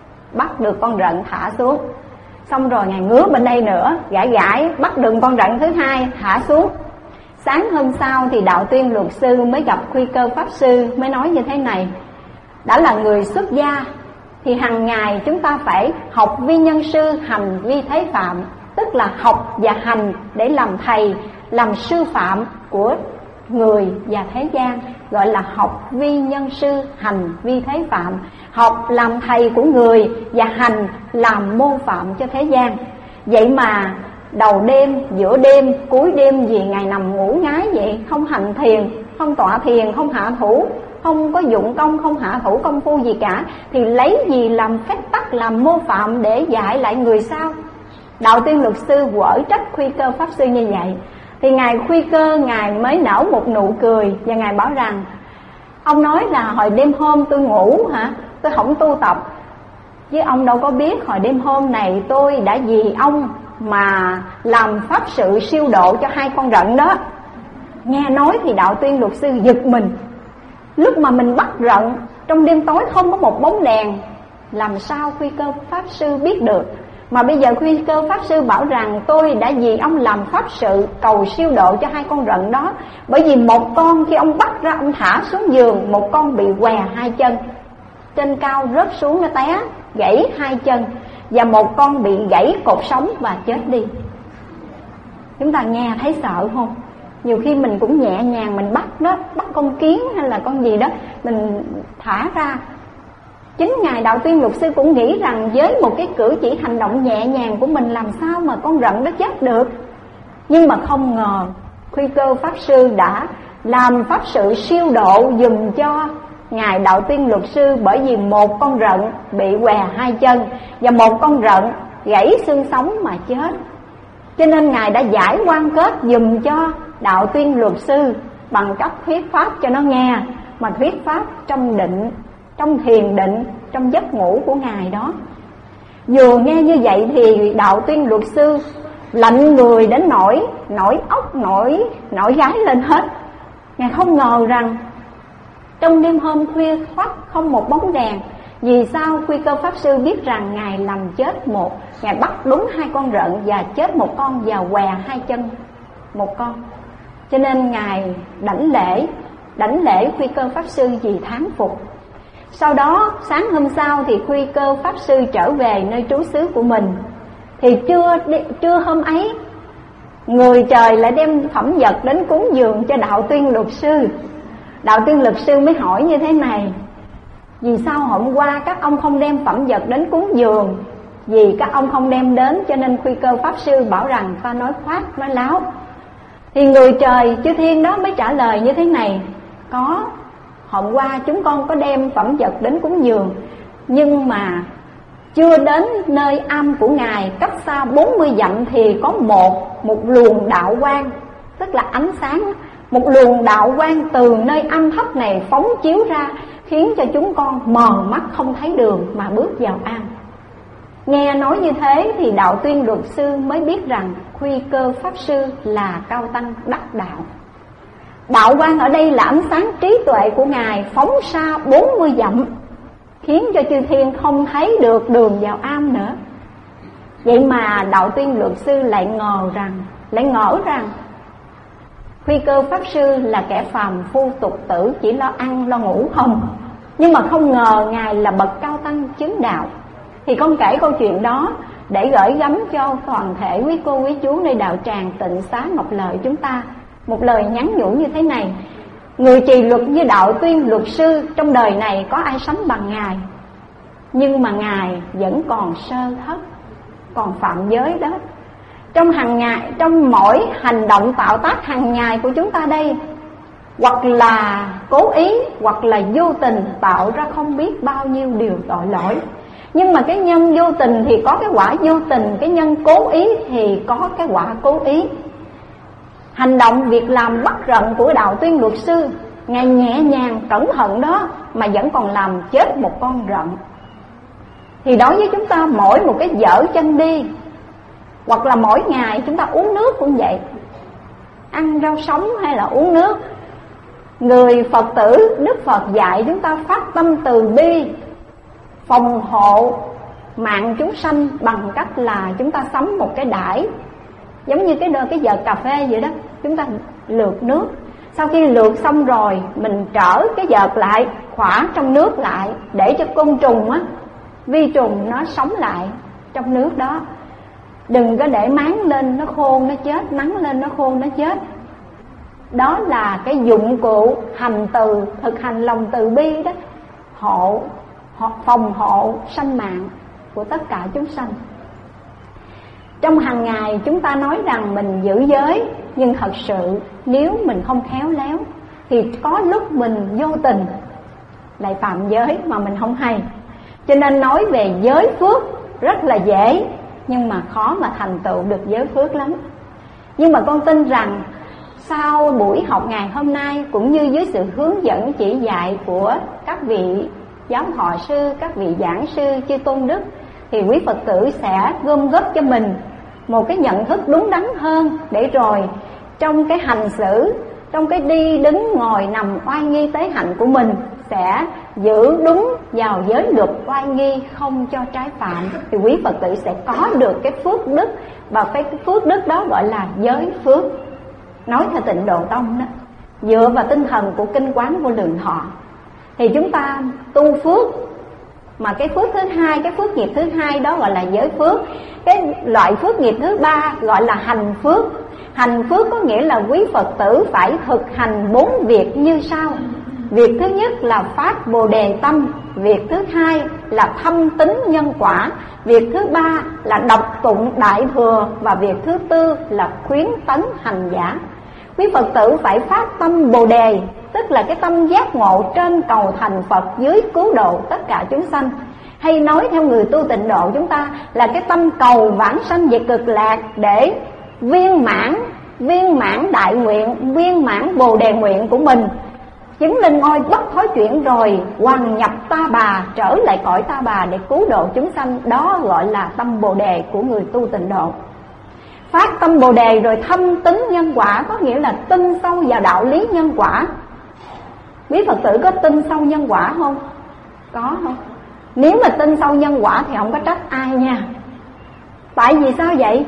bắt được con rận thả xuống. Xong rồi Ngài ngứa bên đây nữa, gãi gãi, bắt được con rận thứ hai thả xuống. Sáng hôm sau thì Đạo Tuyên Luật Sư mới gặp Khuy Cơ Pháp Sư, mới nói như thế này: đã là người xuất gia thì hàng ngày chúng ta phải học vi nhân sư, hành vi thế phạm. Tức là học và hành để làm thầy, làm sư phạm của người và thế gian, gọi là học vi nhân sư, hành vi thế phạm. Học làm thầy của người và hành làm mô phạm cho thế gian. Vậy mà đầu đêm, giữa đêm, cuối đêm gì Ngài nằm ngủ ngái vậy, không hành thiền, không tọa thiền, không hạ thủ, không có dụng công, không hạ thủ công phu gì cả, thì lấy gì làm phép tắc, làm mô phạm để dạy lại người sao? Đạo Tuyên Luật Sư quở trách Khuy Cơ Pháp Sư như vậy. Thì Ngài Khuy Cơ, Ngài mới nở một nụ cười và Ngài bảo rằng: ông nói là hồi đêm hôm tôi ngủ hả, tôi không tu tập, chứ ông đâu có biết hồi đêm hôm này tôi đã vì ông mà làm pháp sự siêu độ cho hai con rận đó. Nghe nói thì Đạo Tuyên Luật Sư giật mình. Lúc mà mình bắt rận trong đêm tối không có một bóng đèn, làm sao Khuy Cơ Pháp Sư biết được? Mà bây giờ Khuy Cơ Pháp Sư bảo rằng tôi đã vì ông làm pháp sự cầu siêu độ cho hai con rận đó. Bởi vì một con khi ông bắt ra ông thả xuống giường, một con bị què hai chân, trên cao rớt xuống nó té, gãy hai chân, và một con bị gãy cột sống và chết đi. Chúng ta nghe thấy sợ không? Nhiều khi mình cũng nhẹ nhàng mình bắt nó, bắt con kiến hay là con gì đó, mình thả ra. Chính Ngài Đạo Tuyên Luật Sư cũng nghĩ rằng với một cái cử chỉ hành động nhẹ nhàng của mình làm sao mà con rận nó chết được. Nhưng mà không ngờ Khuy Cơ Pháp Sư đã làm pháp sự siêu độ dùm cho Ngài Đạo Tuyên Luật Sư, bởi vì một con rận bị què hai chân và một con rận gãy xương sống mà chết. Cho nên Ngài đã giải oan kết dùm cho Đạo Tuyên Luật Sư bằng cách thuyết pháp cho nó nghe, mà thuyết pháp trong định, trong thiền định, trong giấc ngủ của Ngài đó. Vừa nghe như vậy thì Đạo Tuyên Luật Sư lạnh người đến nổi nổi ốc nổi nổi gái lên hết. Ngài không ngờ rằng trong đêm hôm khuya khoắt không một bóng đèn. Vì sao? Quy Cơ Pháp Sư biết rằng Ngài làm chết một, Ngài bắt đúng hai con rận và chết một con và què hai chân một con. Cho nên Ngài đảnh lễ Đảnh lễ Quy Cơ Pháp Sư vì thán phục. Sau đó sáng hôm sau thì Quy Cơ Pháp Sư trở về nơi trú xứ của mình. Thì trưa, trưa hôm ấy, người trời lại đem phẩm vật đến cúng dường cho Đạo Tuyên Luật Sư. Đạo Tuyên Luật Sư mới hỏi như thế này: vì sao hôm qua các ông không đem phẩm vật đến cúng dường? Vì các ông không đem đến cho nên Quy Cơ Pháp Sư bảo rằng ta nói khoác, nói láo. Thì người trời chư thiên đó mới trả lời như thế này: có, hôm qua chúng con có đem phẩm vật đến cúng dường, nhưng mà chưa đến nơi am của Ngài, cách xa bốn mươi dặm thì có một một luồng đạo quang, tức là ánh sáng, một luồng đạo quang từ nơi âm thấp này phóng chiếu ra, khiến cho chúng con mờ mắt không thấy đường mà bước vào am. Nghe nói như thế thì Đạo Tuyên Luật Sư mới biết rằng Quy Cơ Pháp Sư là cao tăng đắc đạo. Đạo quang ở đây là ánh sáng trí tuệ của Ngài phóng xa bốn mươi dặm, khiến cho chư thiên không thấy được đường vào am nữa. Vậy mà Đạo Tuyên Luật Sư lại ngờ rằng, lại ngỡ rằng Quy Cơ Pháp Sư là kẻ phàm phu tục tử, chỉ lo ăn lo ngủ không. Nhưng mà không ngờ Ngài là bậc cao tăng chứng đạo. Thì con kể câu chuyện đó để gửi gắm cho toàn thể quý cô quý chú nơi đạo tràng Tịnh Xá Ngọc Lợi chúng ta một lời nhắn nhủ như thế này: người trì luật như Đạo Tuyên Luật Sư trong đời này có ai sánh bằng Ngài, nhưng mà Ngài vẫn còn sơ thất, còn phạm giới đó. Trong hàng ngày, trong mỗi hành động tạo tác hàng ngày của chúng ta đây, hoặc là cố ý hoặc là vô tình tạo ra không biết bao nhiêu điều tội lỗi. Nhưng mà cái nhân vô tình thì có cái quả vô tình, cái nhân cố ý thì có cái quả cố ý. Hành động việc làm bắt rận của Đạo Tuyên Luật Sư, Ngài nhẹ nhàng cẩn thận đó mà vẫn còn làm chết một con rận. Thì đối với chúng ta, mỗi một cái dở chân đi, hoặc là mỗi ngày chúng ta uống nước cũng vậy, ăn rau sống hay là uống nước, người Phật tử Đức Phật dạy chúng ta phát tâm từ bi, phòng hộ mạng chúng sanh bằng cách là chúng ta sắm một cái đãi, giống như cái cái vợt cà phê vậy đó. Chúng ta lượt nước, sau khi lượt xong rồi mình trở cái vợt lại, khỏa trong nước lại, để cho côn trùng á, vi trùng nó sống lại trong nước đó. Đừng có để máng lên nó khô nó chết, nắng lên nó khô nó chết. Đó là cái dụng cụ hành từ, thực hành lòng từ bi đó, hộ, phòng hộ sanh mạng của tất cả chúng sanh. Trong hàng ngày chúng ta nói rằng mình giữ giới, nhưng thật sự nếu mình không khéo léo thì có lúc mình vô tình lại phạm giới mà mình không hay. Cho nên nói về giới phước rất là dễ, nhưng mà khó mà thành tựu được giới phước lắm. Nhưng mà con tin rằng sau buổi học ngày hôm nay, cũng như dưới sự hướng dẫn chỉ dạy của các vị giáo thọ sư, các vị giảng sư chư tôn đức, thì quý Phật tử sẽ gom góp cho mình một cái nhận thức đúng đắn hơn, để rồi trong cái hành xử, trong cái đi đứng ngồi nằm oai nghi tế hạnh của mình sẽ giữ đúng vào giới luật oai nghi, không cho trái phạm, thì quý Phật tử sẽ có được cái phước đức. Và cái phước đức đó gọi là giới phước. Nói theo Tịnh Độ Tông đó, dựa vào tinh thần của Kinh Quán Vô Lượng Thọ, thì chúng ta tu phước. Mà cái phước thứ hai, cái phước nghiệp thứ hai đó gọi là giới phước. Cái loại phước nghiệp thứ ba gọi là hành phước. Hành phước có nghĩa là quý Phật tử phải thực hành bốn việc như sau. Việc thứ nhất là phát Bồ Đề tâm. Việc thứ hai là thâm tín nhân quả. Việc thứ ba là đọc tụng Đại Thừa. Và việc thứ tư là khuyến tấn hành giả. Quý Phật tử phải phát tâm Bồ Đề, tức là cái tâm giác ngộ trên cầu thành Phật, dưới cứu độ tất cả chúng sanh. Hay nói theo người tu Tịnh Độ chúng ta là cái tâm cầu vãng sanh về cực lạc, để viên mãn, viên mãn đại nguyện, viên mãn Bồ Đề nguyện của mình, chứng lên ngôi bất thối chuyển rồi hoàn nhập Ta Bà, trở lại cõi Ta Bà để cứu độ chúng sanh. Đó gọi là tâm Bồ Đề của người tu Tịnh Độ. Phát tâm Bồ Đề rồi thâm tín nhân quả, có nghĩa là tin sâu vào đạo lý nhân quả. Quý Phật tử có tin sâu nhân quả không? Có không? Nếu mà tin sâu nhân quả thì không có trách ai nha. Tại vì sao vậy?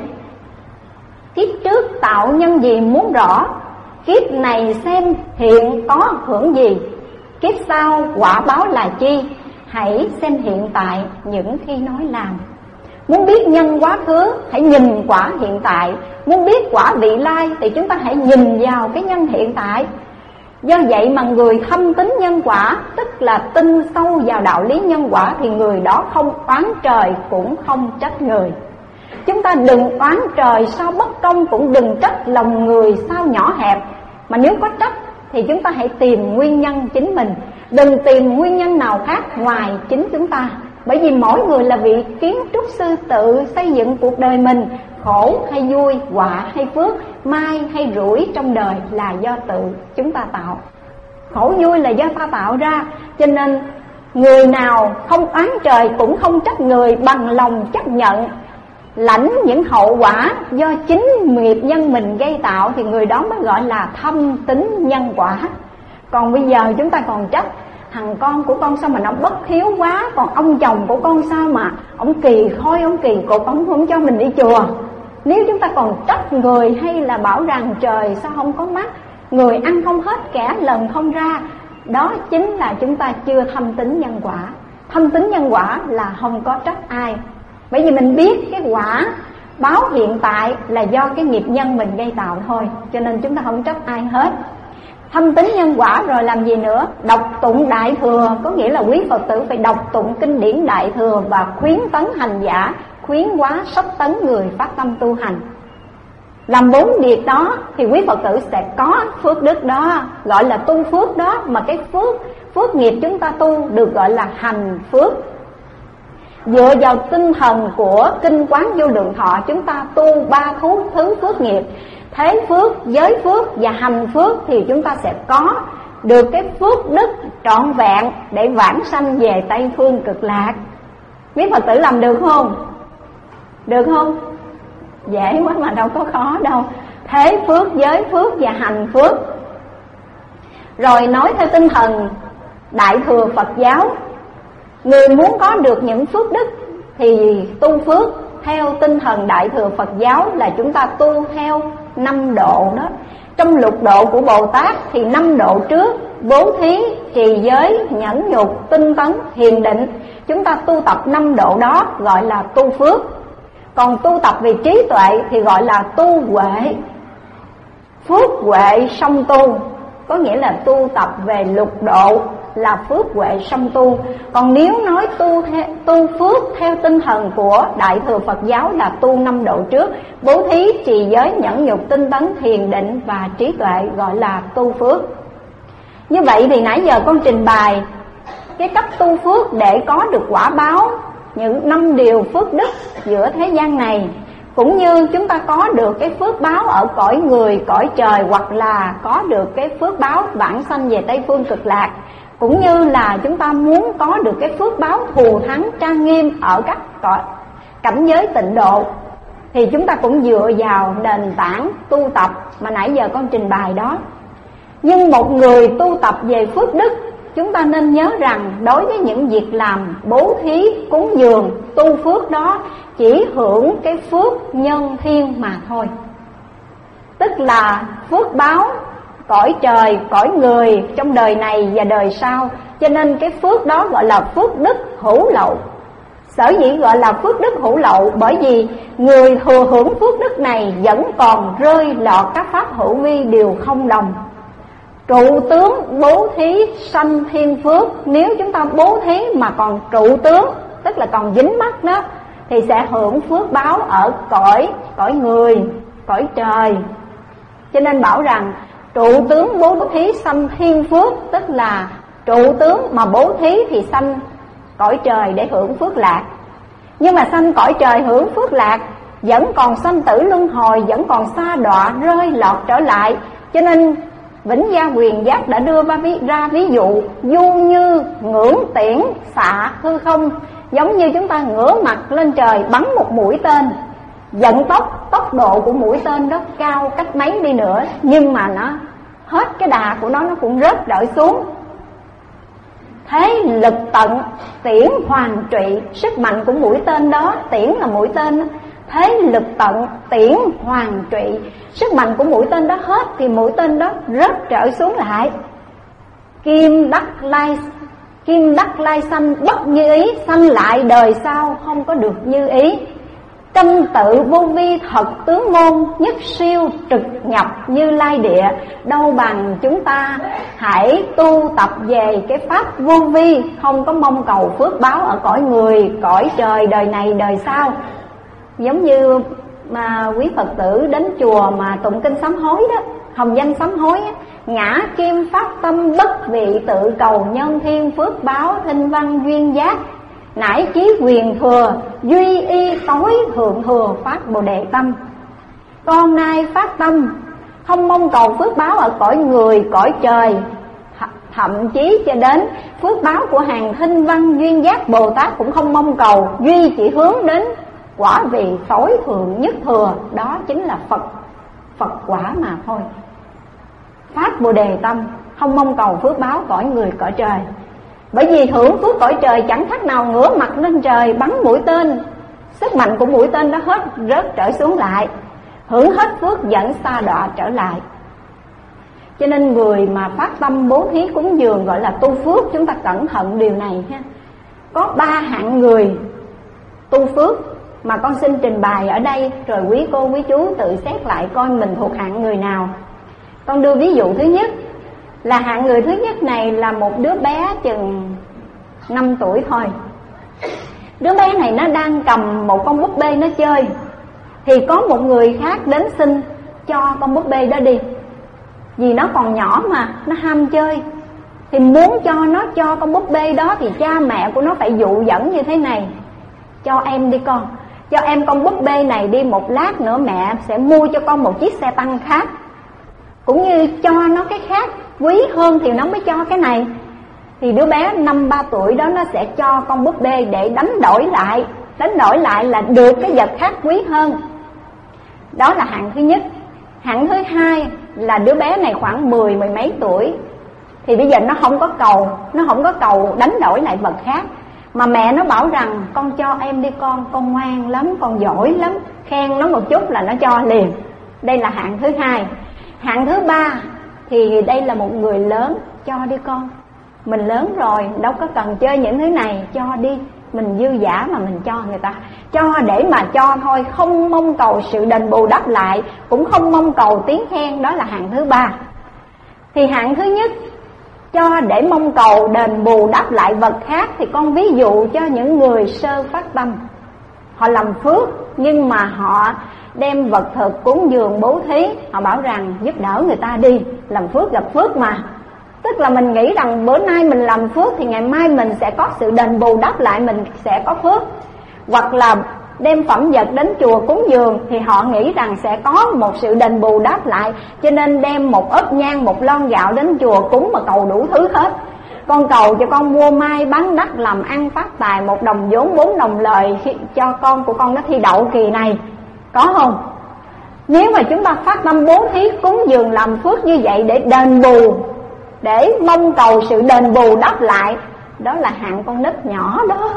Kiếp trước tạo nhân gì muốn rõ, kiếp này xem hiện có hưởng gì, kiếp sau quả báo là chi, hãy xem hiện tại những khi nói làm. Muốn biết nhân quá khứ, hãy nhìn quả hiện tại. Muốn biết quả vị lai thì chúng ta hãy nhìn vào cái nhân hiện tại. Do vậy mà người thâm tín nhân quả, tức là tin sâu vào đạo lý nhân quả, thì người đó không oán trời cũng không trách người. Chúng ta đừng oán trời sao bất công, cũng đừng trách lòng người sao nhỏ hẹp. Mà nếu có trách thì chúng ta hãy tìm nguyên nhân chính mình, đừng tìm nguyên nhân nào khác ngoài chính chúng ta. Bởi vì mỗi người là vị kiến trúc sư tự xây dựng cuộc đời mình. Khổ hay vui, họa hay phước, mai hay rủi trong đời là do tự chúng ta tạo. Khổ vui là do ta tạo ra. Cho nên người nào không oán trời cũng không trách người, bằng lòng chấp nhận lãnh những hậu quả do chính nghiệp nhân mình gây tạo, thì người đó mới gọi là thâm tín nhân quả. Còn bây giờ chúng ta còn trách thằng con của con sao mà nó bất hiếu quá, còn ông chồng của con sao mà ông kỳ khôi, ông kỳ cục, ông không cho mình đi chùa. Nếu chúng ta còn trách người hay là bảo rằng trời sao không có mắt, người ăn không hết kẻ lần không ra, đó chính là chúng ta chưa thâm tín nhân quả. Thâm tín nhân quả là không có trách ai, bởi vì mình biết cái quả báo hiện tại là do cái nghiệp nhân mình gây tạo thôi, cho nên chúng ta không trách ai hết. Thâm tín nhân quả rồi làm gì nữa? Đọc tụng Đại Thừa, có nghĩa là quý Phật tử phải đọc tụng kinh điển Đại Thừa và khuyến tấn hành giả, khuyến hóa sắp tấn người phát tâm tu hành. Làm bốn việc đó thì quý Phật tử sẽ có phước đức đó, gọi là tu phước đó. Mà cái phước, phước nghiệp chúng ta tu được gọi là hành phước. Dựa vào tinh thần của Kinh Quán Vô Lượng Thọ, chúng ta tu ba thứ, thứ phước nghiệp: thế phước, giới phước và hành phước, thì chúng ta sẽ có được cái phước đức trọn vẹn để vãng sanh về Tây Phương Cực Lạc. Quý Phật tử làm được không? Được không? Dễ quá mà đâu có khó đâu. Thế phước, giới phước và hành phước. Rồi nói theo tinh thần Đại Thừa Phật giáo, người muốn có được những phước đức thì tu phước theo tinh thần Đại Thừa Phật giáo là chúng ta tu theo năm độ đó. Trong lục độ của Bồ Tát thì năm độ trước: bố thí, trì giới, nhẫn nhục, tinh tấn, thiền định. Chúng ta tu tập năm độ đó gọi là tu phước. Còn tu tập về trí tuệ thì gọi là tu huệ. Phước huệ song tu, có nghĩa là tu tập về lục độ là phước huệ song tu. Còn nếu nói tu theo, tu phước theo tinh thần của Đại Thừa Phật giáo là tu năm độ trước: bố thí, trì giới, nhẫn nhục, tinh tấn, thiền định và trí tuệ, gọi là tu phước. Như vậy thì nãy giờ con trình bày cái cách tu phước để có được quả báo những năm điều phước đức giữa thế gian này, cũng như chúng ta có được cái phước báo ở cõi người, cõi trời, hoặc là có được cái phước báo vãng sanh về Tây Phương Cực Lạc, cũng như là chúng ta muốn có được cái phước báo thù thắng trang nghiêm ở các cõi cảnh giới tịnh độ, thì chúng ta cũng dựa vào nền tảng tu tập mà nãy giờ con trình bày đó. Nhưng một người tu tập về phước đức, chúng ta nên nhớ rằng đối với những việc làm bố thí, cúng dường, tu phước đó chỉ hưởng cái phước nhân thiên mà thôi. Tức là phước báo cõi trời, cõi người trong đời này và đời sau. Cho nên cái phước đó gọi là phước đức hữu lậu. Sở dĩ gọi là phước đức hữu lậu bởi vì người thừa hưởng phước đức này vẫn còn rơi lọt các pháp hữu vi đều không đồng. Trụ tướng bố thí sanh thiên phước. Nếu chúng ta bố thí mà còn trụ tướng, tức là còn dính mắc đó, thì sẽ hưởng phước báo ở cõi cõi người, cõi trời. Cho nên bảo rằng trụ tướng bố thí sanh thiên phước, tức là trụ tướng mà bố thí thì sanh cõi trời để hưởng phước lạc. Nhưng mà sanh cõi trời hưởng phước lạc vẫn còn sanh tử luân hồi, vẫn còn sa đọa rơi lọt trở lại. Cho nên Vĩnh Gia Quyền Giác đã đưa ra ví dụ du như ngưỡng tiễn xạ hư không, giống như chúng ta ngửa mặt lên trời bắn một mũi tên, vận tốc tốc độ của mũi tên đó cao cách mấy đi nữa, nhưng mà nó hết cái đà của nó, nó cũng rớt rơi xuống. Thế lực tận tiễn hoàn trụy, sức mạnh của mũi tên đó, tiễn là mũi tên, thế lực tận tiễn hoàn trụy, sức mạnh của mũi tên đó hết thì mũi tên đó rớt trở xuống lại. Kim đắc lai, kim đắc lai sanh bất như ý, sanh lại đời sau không có được như ý. Canh tự vô vi thật tướng môn, nhất siêu trực nhập như lai địa. Đâu bằng chúng ta hãy tu tập về cái pháp vô vi, không có mong cầu phước báo ở cõi người, cõi trời đời này đời sau. Giống như mà quý Phật tử đến chùa mà tụng kinh sám hối đó, hồng danh sám hối á, ngã kim pháp tâm bất vị tự cầu nhân thiên phước báo thinh văn duyên giác, nải chí quyền thừa duy y tối thượng thừa phát bồ đề tâm. Con nay phát tâm không mong cầu phước báo ở cõi người cõi trời, thậm chí cho đến phước báo của hàng thinh văn duyên giác Bồ Tát cũng không mong cầu, duy chỉ hướng đến quả vị tối thượng nhất thừa, đó chính là Phật, Phật quả mà thôi. Phát bồ đề tâm, không mong cầu phước báo cõi người cõi trời. Bởi vì hưởng phước cõi trời chẳng khác nào ngửa mặt lên trời bắn mũi tên, sức mạnh của mũi tên đó hết rớt trở xuống lại, hưởng hết phước dẫn xa đọa trở lại. Cho nên người mà phát tâm bố thí cúng dường gọi là tu phước. Chúng ta cẩn thận điều này ha. Có ba hạng người tu phước mà con xin trình bày ở đây, rồi quý cô quý chú tự xét lại coi mình thuộc hạng người nào. Con đưa ví dụ thứ nhất là hạng người thứ nhất này là một đứa bé chừng năm tuổi thôi. Đứa bé này nó đang cầm một con búp bê nó chơi, thì có một người khác đến xin cho con búp bê đó đi. Vì nó còn nhỏ mà, nó ham chơi, thì muốn cho nó cho con búp bê đó thì cha mẹ của nó phải dụ dẫn như thế này: cho em đi con, cho em con búp bê này đi, một lát nữa mẹ sẽ mua cho con một chiếc xe tăng khác. Cũng như cho nó cái khác quý hơn thì nó mới cho cái này. Thì đứa bé năm ba tuổi đó nó sẽ cho con búp bê để đánh đổi lại, đánh đổi lại là được cái vật khác quý hơn. Đó là hạng thứ nhất. Hạng thứ hai là đứa bé này khoảng mười, mười mấy tuổi, thì bây giờ nó không có cầu, nó không có cầu đánh đổi lại vật khác, mà mẹ nó bảo rằng con cho em đi con, con ngoan lắm, con giỏi lắm, khen nó một chút là nó cho liền. Đây là hạng thứ hai. Hạng thứ ba thì đây là một người lớn: cho đi con, mình lớn rồi, đâu có cần chơi những thứ này, cho đi. Mình dư giả mà mình cho người ta, cho để mà cho thôi, không mong cầu sự đền bù đáp lại, cũng không mong cầu tiếng khen. Đó là hạng thứ ba. Thì hạng thứ nhất, cho để mong cầu đền bù đáp lại vật khác, thì con ví dụ cho những người sơ phát tâm. Họ làm phước nhưng mà họ đem vật thực cúng dường bố thí, họ bảo rằng giúp đỡ người ta đi, làm phước gặp phước mà. Tức là mình nghĩ rằng bữa nay mình làm phước thì ngày mai mình sẽ có sự đền bù đáp lại, mình sẽ có phước. Hoặc là đem phẩm vật đến chùa cúng dường thì họ nghĩ rằng sẽ có một sự đền bù đáp lại, cho nên đem một ớp nhang, một lon gạo đến chùa cúng mà cầu đủ thứ hết. Con cầu cho con mua mai bán đắt, làm ăn phát tài, một đồng vốn bốn đồng lời cho con của con nó thi đậu kỳ này, có không? Nếu mà chúng ta phát tâm bố thí cúng dường làm phước như vậy để đền bù, để mong cầu sự đền bù đáp lại, đó là hạng con nít nhỏ đó,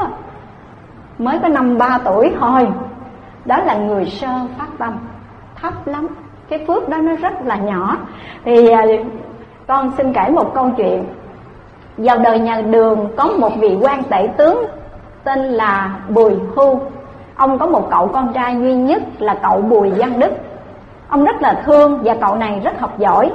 mới có năm ba tuổi thôi. Đó là người sơ phát tâm, thấp lắm, cái phước đó nó rất là nhỏ. Thì con xin kể một câu chuyện. Vào đời nhà Đường có một vị quan tể tướng tên là Bùi Hưu. Ông có một cậu con trai duy nhất là cậu Bùi Văn Đức. Ông rất là thương và cậu này rất học giỏi,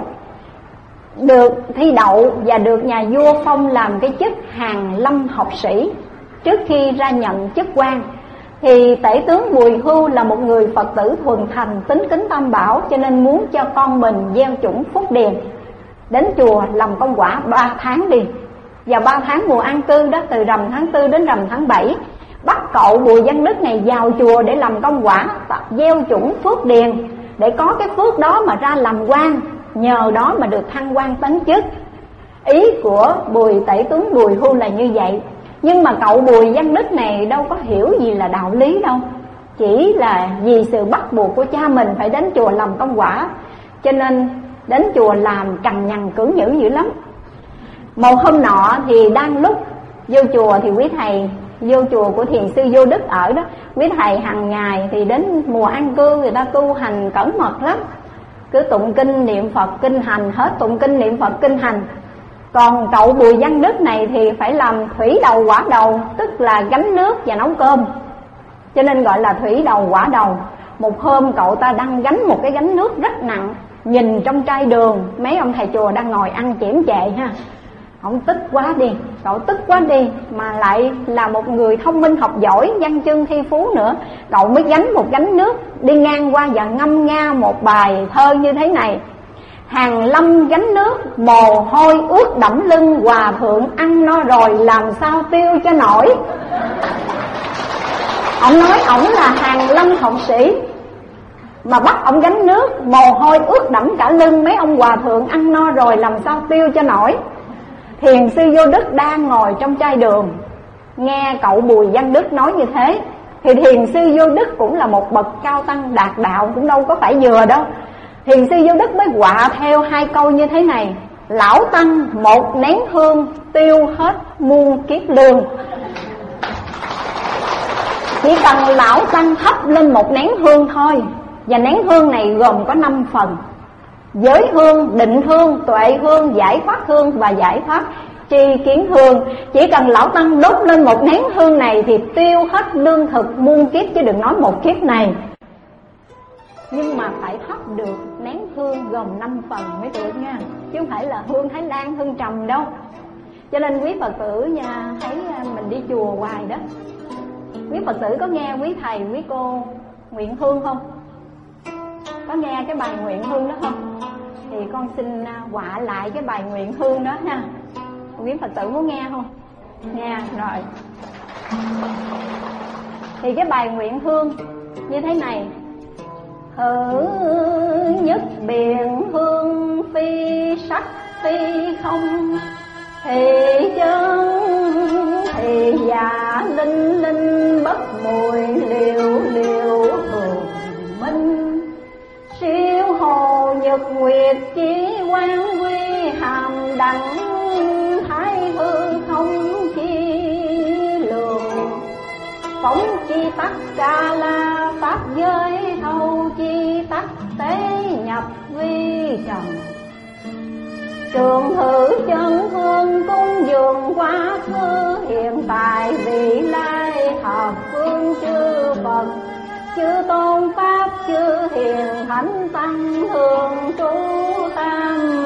được thi đậu và được nhà vua phong làm cái chức hàn lâm học sĩ trước khi ra nhận chức quan. Thì tể tướng Bùi Hưu là một người Phật tử thuần thành, tín kính Tam Bảo, cho nên muốn cho con mình gieo chủng Phúc Điền, đến chùa làm công quả ba tháng đi. Và ba tháng mùa an cư đó, từ rằm tháng tư đến rằm tháng bảy, bắt cậu Bùi Văn Đức này vào chùa để làm công quả, gieo chủng Phước Điền, để có cái phước đó mà ra làm quan, nhờ đó mà được thăng quan tấn chức. Ý của Bùi tể tướng Bùi Hưu là như vậy. Nhưng mà cậu Bùi Văn Đức này đâu có hiểu gì là đạo lý đâu, chỉ là vì sự bắt buộc của cha mình phải đến chùa làm công quả, cho nên đến chùa làm cằn nhằn cưỡng nhữ dữ lắm. Một hôm nọ thì đang lúc vô chùa thì quý thầy vô chùa của thiền sư Vô Đức ở đó, quý thầy hàng ngày thì đến mùa an cư người ta tu hành cẩn mật lắm, cứ tụng kinh niệm Phật kinh hành, hết tụng kinh niệm Phật kinh hành. Còn cậu Bùi Văn Đức này thì phải làm thủy đầu quả đầu, tức là gánh nước và nấu cơm, cho nên gọi là thủy đầu quả đầu. Một hôm cậu ta đang gánh một cái gánh nước rất nặng, nhìn trong trai đường mấy ông thầy chùa đang ngồi ăn chễm chệ ha. Ông tức quá đi, cậu tức quá đi, mà lại là một người thông minh học giỏi, văn chương thi phú nữa. Cậu mới gánh một gánh nước đi ngang qua và ngâm nga một bài thơ như thế này: hàng lâm gánh nước, mồ hôi ướt đẫm lưng, hòa thượng ăn no rồi làm sao tiêu cho nổi. Ông nói ổng là hàng lâm học sĩ mà bắt ông gánh nước, mồ hôi ướt đẫm cả lưng, mấy ông hòa thượng ăn no rồi làm sao tiêu cho nổi. Thiền sư Vô Đức đang ngồi trong chai đường, nghe cậu Bùi Văn Đức nói như thế, thì thiền sư Vô Đức cũng là một bậc cao tăng đạt đạo, cũng đâu có phải vừa đâu. Thiền sư Vô Đức mới họa theo hai câu như thế này: lão tăng một nén hương, tiêu hết muôn kiếp lương. Chỉ cần lão tăng thắp lên một nén hương thôi, và nén hương này gồm có năm phần: giới hương, định hương, tuệ hương, giải thoát hương và giải thoát tri kiến hương. Chỉ cần lão tăng đốt lên một nén hương này thì tiêu hết lương thực muôn kiếp, chứ đừng nói một kiếp này. Nhưng mà phải thắp được nén hương gồm năm phần mới được nha, chứ không phải là hương Thái Lan, hương trầm đâu. Cho nên quý Phật tử nha, thấy mình đi chùa hoài đó, quý Phật tử có nghe quý thầy, quý cô nguyện hương không? Có nghe cái bài nguyện hương đó không? Thì con xin họa lại cái bài nguyện hương đó nha. Quý Phật tử muốn nghe không? Nghe rồi. Thì cái bài nguyện hương như thế này: thử nhất biển hương phi sắc phi không, thì chân thì giả linh linh bất mùi liều liều thường minh. Siêu hồ nhật nguyệt chí quan quy hàm đẳng, thái hư không chi lượng. Phóng chi tắc ca la pháp giới, thâu chi tắc tế nhập vi trần. Trường thử chân hương cung dường quá khứ, hiện tại vị lai thập phương chư Phật. Chư tôn pháp chư hiền thánh tăng thường trú tam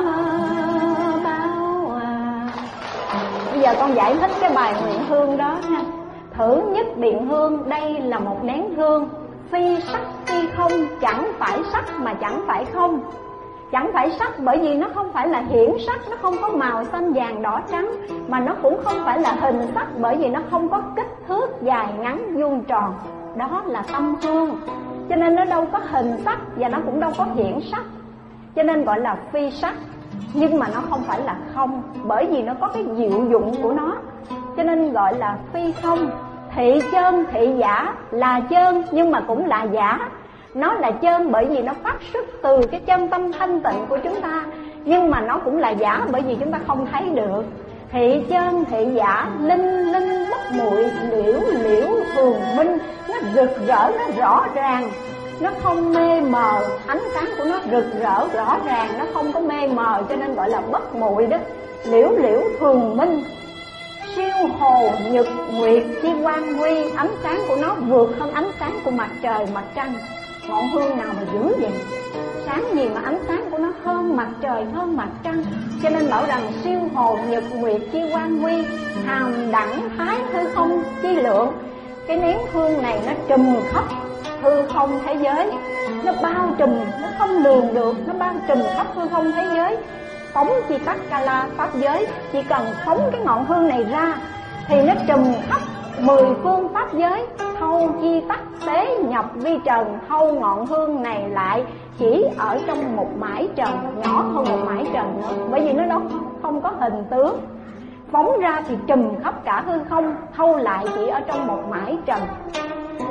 bảo. Bây giờ con giải thích cái bài nguyện hương đó nha. Thử nhất điện hương, đây là một nén hương phi sắc phi không, chẳng phải sắc mà chẳng phải không. Chẳng phải sắc bởi vì nó không phải là hiển sắc, nó không có màu xanh vàng đỏ trắng. Mà nó cũng không phải là hình sắc bởi vì nó không có kích thước dài ngắn vuông tròn. Đó là tâm hương, cho nên nó đâu có hình sắc và nó cũng đâu có hiển sắc, cho nên gọi là phi sắc. Nhưng mà nó không phải là không, bởi vì nó có cái diệu dụng của nó, cho nên gọi là phi không. Thị chân, thị giả là chân nhưng mà cũng là giả. Nó là chân bởi vì nó phát xuất từ cái chân tâm thanh tịnh của chúng ta, nhưng mà nó cũng là giả bởi vì chúng ta không thấy được. Thị chân, thị giả, linh linh bất muội, liễu liễu thường minh. Nó rực rỡ, nó rõ ràng, nó không mê mờ. Ánh sáng của nó rực rỡ, rõ ràng, nó không có mê mờ, cho nên gọi là bất muội đó. Liễu liễu thường minh. Siêu hồ nhật nguyệt chi quan huy, ánh sáng của nó vượt hơn ánh sáng của mặt trời, mặt trăng. Ngọn hương nào mà dữ vậy? Sáng gì mà ánh sáng của nó hơn mặt trời, hơn mặt trăng. Cho nên bảo rằng siêu hồ nhật nguyệt chi quan huy, hàm đẳng thái hư không chi lượng. Cái nén hương này nó trùm khắp hư không thế giới, nó bao trùm, nó không lường được, nó bao trùm khắp hư không thế giới. Phóng chi tắc ca la pháp giới, chỉ cần phóng cái ngọn hương này ra thì nó trùm khắp mười phương pháp giới. Thâu chi tắc tế nhập vi trần, thâu ngọn hương này lại chỉ ở trong một mãi trần, nhỏ hơn một mãi trần nữa, bởi vì nó đâu không có hình tướng. Phóng ra thì trùm khắp cả hư không, thâu lại chỉ ở trong một mãi trần.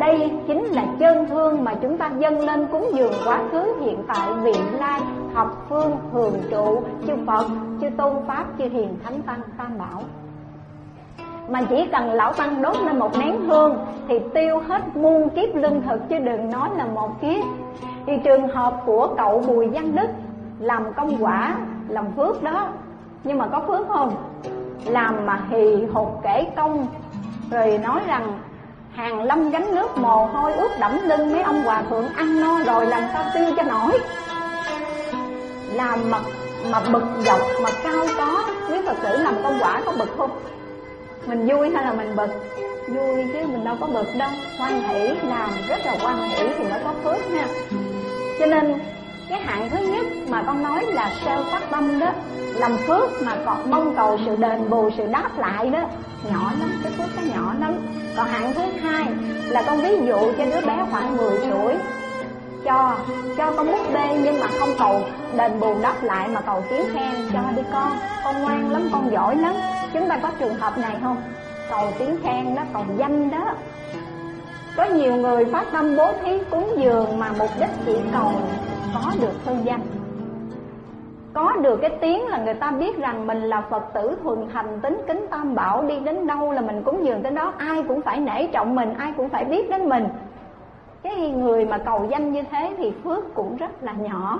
đây chính là chân thương mà chúng ta dâng lên cúng dường quá khứ, hiện tại, vị lai, thập phương, thường trụ, chư Phật, chư Tôn Pháp, chư Hiền Thánh Tăng, Tam Bảo. Mà chỉ cần lão tăng đốt lên một nén hương thì tiêu hết muôn kiếp lương thực, chứ đừng nói là một kiếp. Thì trường hợp của cậu Bùi Văn Đức làm công quả, làm phước đó, nhưng mà có phước không? Làm mà hì hục kể công, rồi nói rằng hàng lâm gánh nước mồ hôi ướt đẫm lưng, mấy ông hòa thượng ăn no rồi làm sao tiêu cho nổi. Làm mà, mà bực dọc mà cao có. Quý Phật tử làm công quả có bực không? Mình vui hay là mình bực? Vui chứ mình đâu có bực đâu. Hoan hỷ, làm rất là hoan hỷ thì mới có phước nha. Cho nên cái hạng thứ nhất mà con nói là sơ phát tâm đó, làm phước mà còn mong cầu sự đền bù, sự đáp lại đó, nhỏ lắm, cái phước nó nhỏ lắm. Còn hạng thứ hai là con ví dụ cho đứa bé khoảng mười tuổi, cho cho con búp bê nhưng mà không cầu đền bù đáp lại mà cầu tiếng khen. Cho đi con, con ngoan lắm, con giỏi lắm. Chúng ta có trường hợp này không? Cầu tiếng khen đó, cầu danh đó. Có nhiều người phát tâm bố thí cúng dường mà mục đích chỉ cầu có được hư danh, có được cái tiếng là người ta biết rằng mình là Phật tử thuần thành, tín kính Tam Bảo, đi đến đâu là mình cúng dường tới đó, ai cũng phải nể trọng mình, ai cũng phải biết đến mình. Cái người mà cầu danh như thế thì phước cũng rất là nhỏ.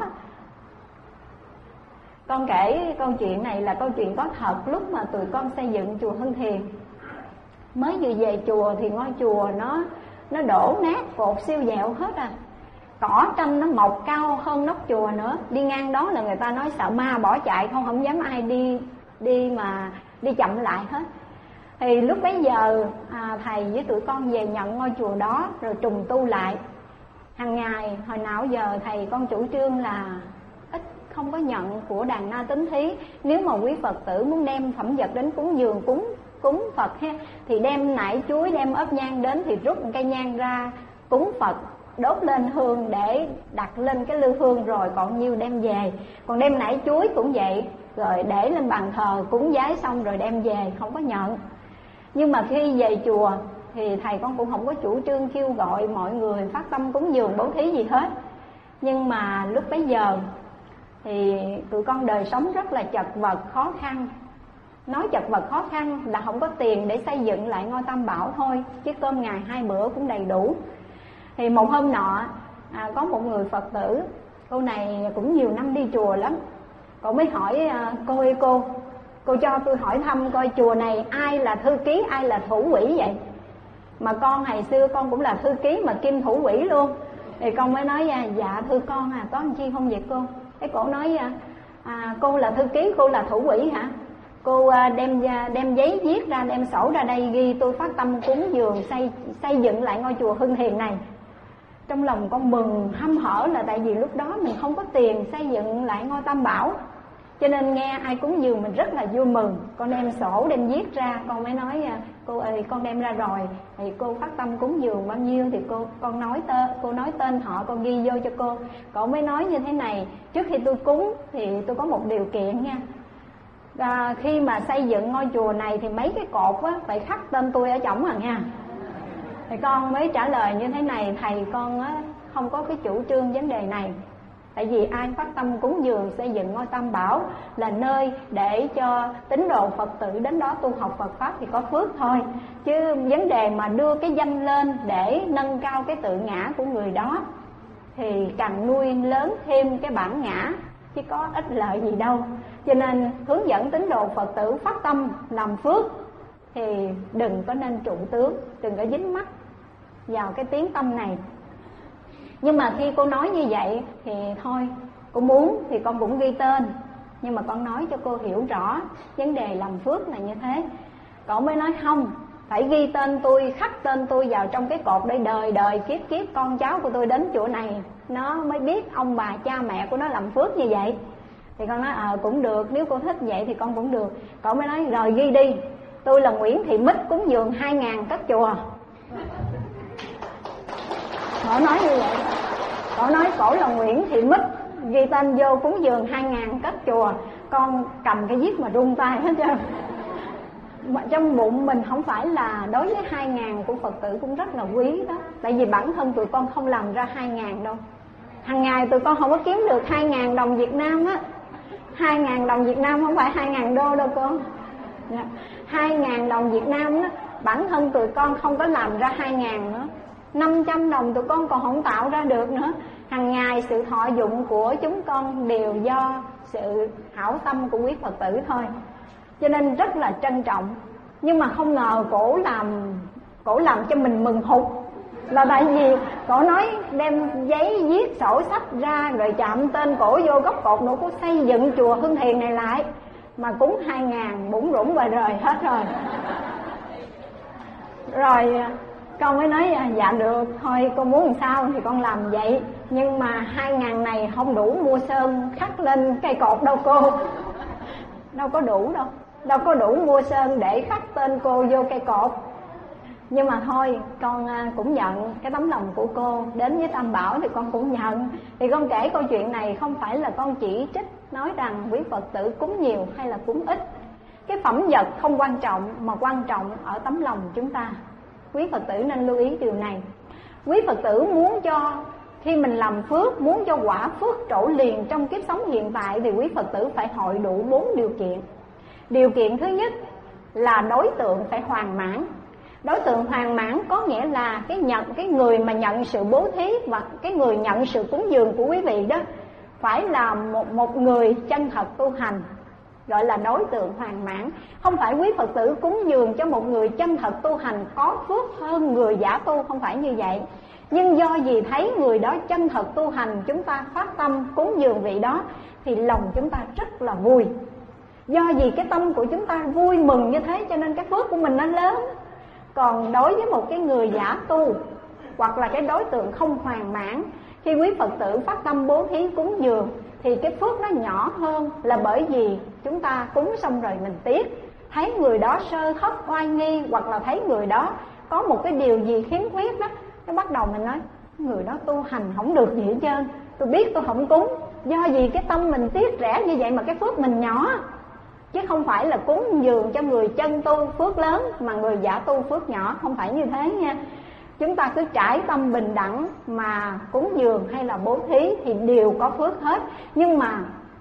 Con kể câu chuyện này là câu chuyện có thật. Lúc mà tụi con xây dựng chùa Hưng Thiền, mới vừa về chùa thì ngôi chùa nó nó đổ nát, cột siêu dẹo hết à. Cỏ tranh nó mọc cao hơn nóc chùa nữa. Đi ngang đó là người ta nói sợ ma bỏ chạy, không không dám ai đi đi mà đi chậm lại hết. Thì lúc bấy giờ à, thầy với tụi con về nhận ngôi chùa đó rồi trùng tu lại. Hàng ngày hồi nào giờ thầy con chủ trương là ít không có nhận của đàn na tín thí. Nếu mà quý Phật tử muốn đem phẩm vật đến cúng dường, cúng cúng Phật ha, thì đem nải chuối, đem ớt nhang đến thì rút một cây nhang ra cúng Phật, đốt lên hương để đặt lên cái lư hương, rồi còn nhiêu đem về. Còn đem nải chuối cũng vậy, rồi để lên bàn thờ cúng vái xong rồi đem về, không có nhận. Nhưng mà khi về chùa thì thầy con cũng không có chủ trương kêu gọi mọi người phát tâm cúng dường bố thí gì hết. Nhưng mà lúc bấy giờ thì tụi con đời sống rất là chật vật, khó khăn. Nói chật vật khó khăn là không có tiền để xây dựng lại ngôi Tam Bảo thôi, chứ cơm ngày hai bữa cũng đầy đủ. Thì một hôm nọ à, có một người Phật tử, cô này cũng nhiều năm đi chùa lắm. Cô mới hỏi à, cô ơi cô, cô cho tôi hỏi thăm coi chùa này ai là thư ký, ai là thủ quỹ vậy? Mà con hồi xưa con cũng là thư ký mà kim thủ quỹ luôn. Thì con mới nói à, dạ thưa con à, có anh chi không vậy cô? Cái cổ nói à, à, cô là thư ký, cô là thủ quỹ hả? Cô à, đem đem giấy viết ra, đem sổ ra đây ghi tôi phát tâm cúng dường xây xây dựng lại ngôi chùa Hưng Thiền này. Trong lòng con mừng hăm hở là tại vì lúc đó mình không có tiền xây dựng lại ngôi Tam Bảo, cho nên nghe ai cúng dường mình rất là vui mừng. Con đem sổ đem viết ra, con mới nói cô ơi con đem ra rồi thì cô phát tâm cúng dường bao nhiêu thì cô con nói tên, cô nói tên họ con ghi vô cho cô. Cậu mới nói như thế này, trước khi tôi cúng thì tôi có một điều kiện nha. À, khi mà xây dựng ngôi chùa này thì mấy cái cột á phải khắc tên tôi ở trỏng à nha. Thì con mới trả lời như thế này, thầy con á không có cái chủ trương vấn đề này. Tại vì ai phát tâm cúng dường xây dựng ngôi Tam Bảo là nơi để cho tín đồ Phật tử đến đó tu học Phật Pháp thì có phước thôi. Chứ vấn đề mà đưa cái danh lên để nâng cao cái tự ngã của người đó thì càng nuôi lớn thêm cái bản ngã, chứ có ích lợi gì đâu. Cho nên hướng dẫn tín đồ Phật tử phát tâm làm phước thì đừng có nên trụ tướng, đừng có dính mắc vào cái tiếng tâm này. Nhưng mà khi cô nói như vậy thì thôi, cô muốn thì con cũng ghi tên, nhưng mà con nói cho cô hiểu rõ vấn đề làm phước là như thế. Cậu mới nói không, phải ghi tên tôi, khắc tên tôi vào trong cái cột để đời đời kiếp kiếp con cháu của tôi đến chỗ này nó mới biết ông bà cha mẹ của nó làm phước như vậy. Thì con nói ờ à, cũng được, nếu cô thích vậy thì con cũng được. Cậu mới nói rồi ghi đi, tôi là Nguyễn Thị Mít cúng dường hai ngàn cất chùa. Cổ nói như vậy, cổ nói cổ là Nguyễn Thị Mít, ghi tên vô cúng dường hai ngàn cất chùa. Con cầm cái viết mà run tay hết trơn. mà trong bụng mình không phải là đối với hai ngàn của Phật tử cũng rất là quý đó. Tại vì bản thân tụi con không làm ra hai ngàn đâu. Hàng ngày tụi con không có kiếm được hai ngàn đồng Việt Nam á. Hai ngàn đồng Việt Nam không phải hai ngàn đô đâu con. Hai ngàn đồng Việt Nam á, bản thân tụi con không có làm ra hai ngàn nữa. Năm trăm đồng tụi con còn không tạo ra được nữa. Hàng ngày sự thọ dụng của chúng con đều do sự hảo tâm của quý Phật tử thôi. Cho nên rất là trân trọng. Nhưng mà không ngờ cổ làm cổ làm cho mình mừng hụt. Là tại vì cổ nói đem giấy viết sổ sách ra rồi chạm tên cổ vô gốc cột nữa, cổ xây dựng chùa Hương Thiền này lại. Mà cúng hai ngàn bủng rủng và rời hết rồi. Rồi con mới nói dạ được, thôi con muốn làm sao thì con làm vậy. Nhưng mà hai ngàn này không đủ mua sơn khắc lên cây cột đâu cô. Đâu có đủ đâu. Đâu có đủ mua sơn để khắc tên cô vô cây cột. Nhưng mà thôi con cũng nhận cái tấm lòng của cô. Đến với Tam Bảo thì con cũng nhận. Thì con kể câu chuyện này không phải là con chỉ trích nói rằng quý Phật tử cúng nhiều hay là cúng ít. Cái phẩm vật không quan trọng, mà quan trọng ở tấm lòng chúng ta. Quý Phật tử nên lưu ý điều này. Quý Phật tử muốn cho, khi mình làm phước, muốn cho quả phước trổ liền trong kiếp sống hiện tại, thì quý Phật tử phải hội đủ bốn điều kiện. Điều kiện thứ nhất là đối tượng phải hoàn mãn. Đối tượng hoàn mãn có nghĩa là cái nhận cái người mà nhận sự bố thí và cái người nhận sự cúng dường của quý vị đó phải là một một người chân thật tu hành, gọi là đối tượng hoàn mãn. Không phải quý Phật tử cúng dường cho một người chân thật tu hành có phước hơn người giả tu, không phải như vậy. Nhưng do vì thấy người đó chân thật tu hành, chúng ta phát tâm cúng dường vị đó thì lòng chúng ta rất là vui. Do vì cái tâm của chúng ta vui mừng như thế cho nên cái phước của mình nó lớn. Còn đối với một cái người giả tu hoặc là cái đối tượng không hoàn mãn, khi quý Phật tử phát tâm bố thí cúng dường thì cái phước nó nhỏ hơn, là bởi vì chúng ta cúng xong rồi mình tiếc, thấy người đó sơ thất oai nghi, hoặc là thấy người đó có một cái điều gì khiếm khuyết đó, cái bắt đầu mình nói người đó tu hành không được gì hết trơn, tôi biết tôi không cúng. Do vì cái tâm mình tiếc rẻ như vậy mà cái phước mình nhỏ. Chứ không phải là cúng dường cho người chân tu phước lớn mà người giả tu phước nhỏ, không phải như thế nha. Chúng ta cứ trải tâm bình đẳng mà cúng dường hay là bố thí thì đều có phước hết. Nhưng mà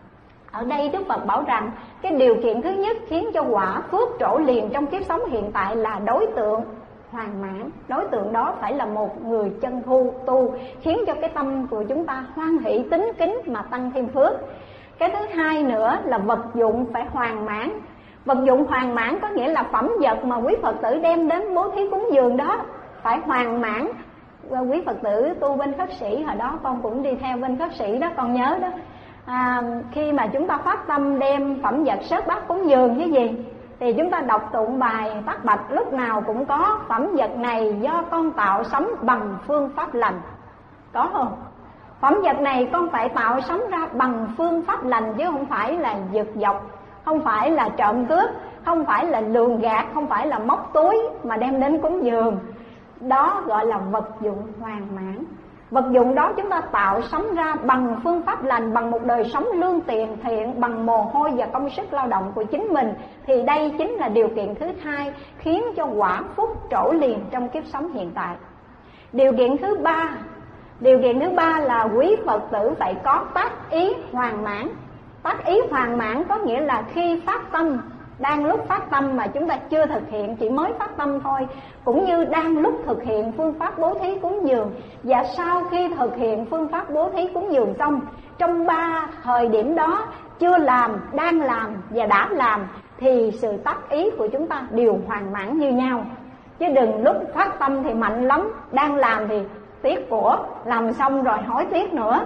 ở đây Đức Phật bảo rằng cái điều kiện thứ nhất khiến cho quả phước trổ liền trong kiếp sống hiện tại là đối tượng hoàn mãn. Đối tượng đó phải là một người chân thu tu, khiến cho cái tâm của chúng ta hoan hỷ tín kính mà tăng thêm phước. Cái thứ hai nữa là vật dụng phải hoàn mãn. Vật dụng hoàn mãn có nghĩa là phẩm vật mà quý Phật tử đem đến bố thí cúng dường đó phải hoàn mãn. Quý Phật tử tu bên khất sĩ, hồi đó con cũng đi theo bên khất sĩ đó, con nhớ đó. À, khi mà chúng ta phát tâm đem phẩm vật sớt bát cúng dường cái gì thì chúng ta đọc tụng bài Tát Bạch lúc nào cũng có phẩm vật này do con tạo sống bằng phương pháp lành. Có không? Phẩm vật này con phải tạo sống ra bằng phương pháp lành, chứ không phải là giật dọc, không phải là trộm cướp, không phải là lường gạt, không phải là móc túi mà đem đến cúng dường. Đó gọi là vật dụng hoàn mãn. Vật dụng đó chúng ta tạo sống ra bằng phương pháp lành, bằng một đời sống lương tiền thiện, bằng mồ hôi và công sức lao động của chính mình. Thì đây chính là điều kiện thứ hai khiến cho quả phúc trổ liền trong kiếp sống hiện tại. Điều kiện thứ ba Điều kiện thứ ba là quý Phật tử phải có tác ý hoàn mãn. Tác ý hoàn mãn có nghĩa là khi phát tâm, đang lúc phát tâm mà chúng ta chưa thực hiện, chỉ mới phát tâm thôi, cũng như đang lúc thực hiện phương pháp bố thí cúng dường, và sau khi thực hiện phương pháp bố thí cúng dường xong, trong ba thời điểm đó chưa làm, đang làm và đã làm, thì sự tác ý của chúng ta đều hoàn mãn như nhau. Chứ đừng lúc phát tâm thì mạnh lắm, đang làm thì tiếc của, làm xong rồi hối tiếc nữa.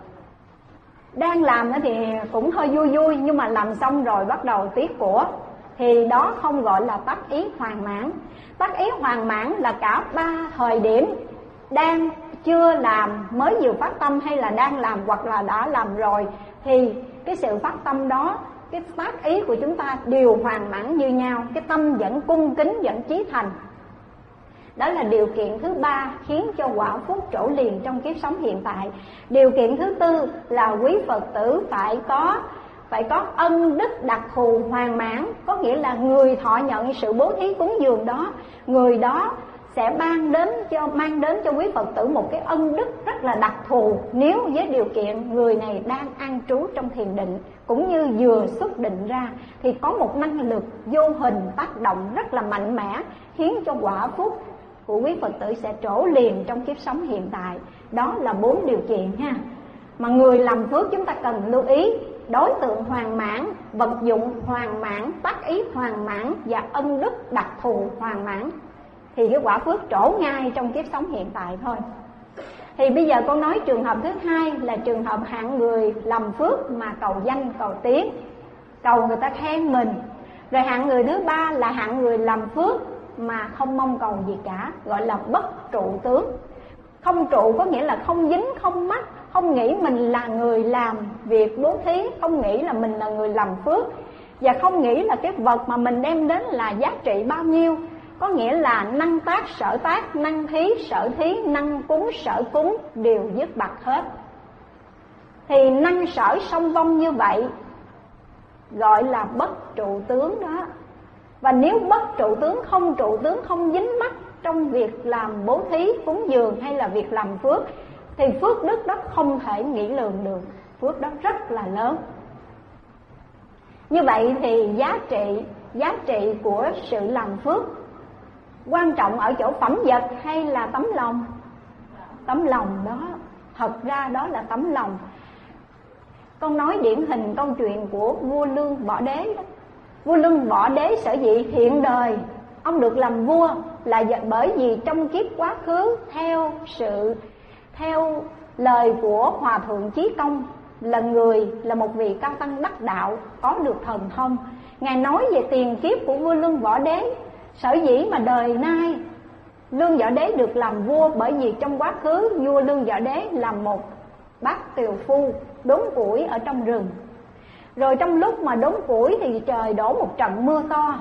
Đang làm thì cũng hơi vui vui, nhưng mà làm xong rồi bắt đầu tiếc của, thì đó không gọi là tác ý hoàn mãn. Tác ý hoàn mãn là cả ba thời điểm, đang chưa làm, mới vừa phát tâm, hay là đang làm hoặc là đã làm rồi, thì cái sự phát tâm đó, cái tác ý của chúng ta đều hoàn mãn như nhau, cái tâm vẫn cung kính, vẫn chí thành. Đó là điều kiện thứ ba khiến cho quả phúc trổ liền trong kiếp sống hiện tại. Điều kiện thứ tư là quý Phật tử phải có phải có ân đức đặc thù hoàn mãn, có nghĩa là người thọ nhận sự bố thí cúng dường đó, người đó sẽ mang đến cho mang đến cho quý Phật tử một cái ân đức rất là đặc thù, nếu với điều kiện người này đang an trú trong thiền định cũng như vừa xuất định ra, thì có một năng lực vô hình tác động rất là mạnh mẽ, khiến cho quả phúc của quý Phật tử sẽ trổ liền trong kiếp sống hiện tại. Đó là bốn điều kiện ha. Mà người làm phước chúng ta cần lưu ý: đối tượng hoàn mãn, vật dụng hoàn mãn, tác ý hoàn mãn và ân đức đặc thù hoàn mãn, thì cái quả phước trổ ngay trong kiếp sống hiện tại thôi. Thì bây giờ con nói trường hợp thứ hai là trường hợp hạng người làm phước mà cầu danh cầu tiếng, cầu người ta khen mình. Rồi hạng người thứ ba là hạng người làm phước mà không mong cầu gì cả, gọi là bất trụ tướng. Không trụ có nghĩa là không dính, không mắc, không nghĩ mình là người làm việc bố thí, không nghĩ là mình là người làm phước, và không nghĩ là cái vật mà mình đem đến là giá trị bao nhiêu. Có nghĩa là năng tác sở tác, năng thí sở thí, năng cúng sở cúng đều dứt bặt hết. Thì năng sở song vong như vậy gọi là bất trụ tướng đó. Và nếu bất trụ tướng, không trụ tướng, không dính mắc trong việc làm bố thí cúng dường hay là việc làm phước, thì phước đức đó không thể nghĩ lường được, phước đó rất là lớn. Như vậy thì giá trị giá trị của sự làm phước quan trọng ở chỗ phẩm vật hay là tấm lòng? Tấm lòng đó, thật ra đó là tấm lòng. Con nói điển hình câu chuyện của vua Lương Võ Đế đó. Vua Lương Võ Đế sở dĩ hiện đời ông được làm vua là bởi vì trong kiếp quá khứ, theo sự theo lời của Hòa Thượng Chí Công, là người là một vị cao tăng đắc đạo, có được thần thông. Ngài nói về tiền kiếp của vua Lương Võ Đế, sở dĩ mà đời nay Lương Võ Đế được làm vua bởi vì trong quá khứ vua Lương Võ Đế là một bác tiều phu đốn củi ở trong rừng. Rồi trong lúc mà đốn củi thì trời đổ một trận mưa to.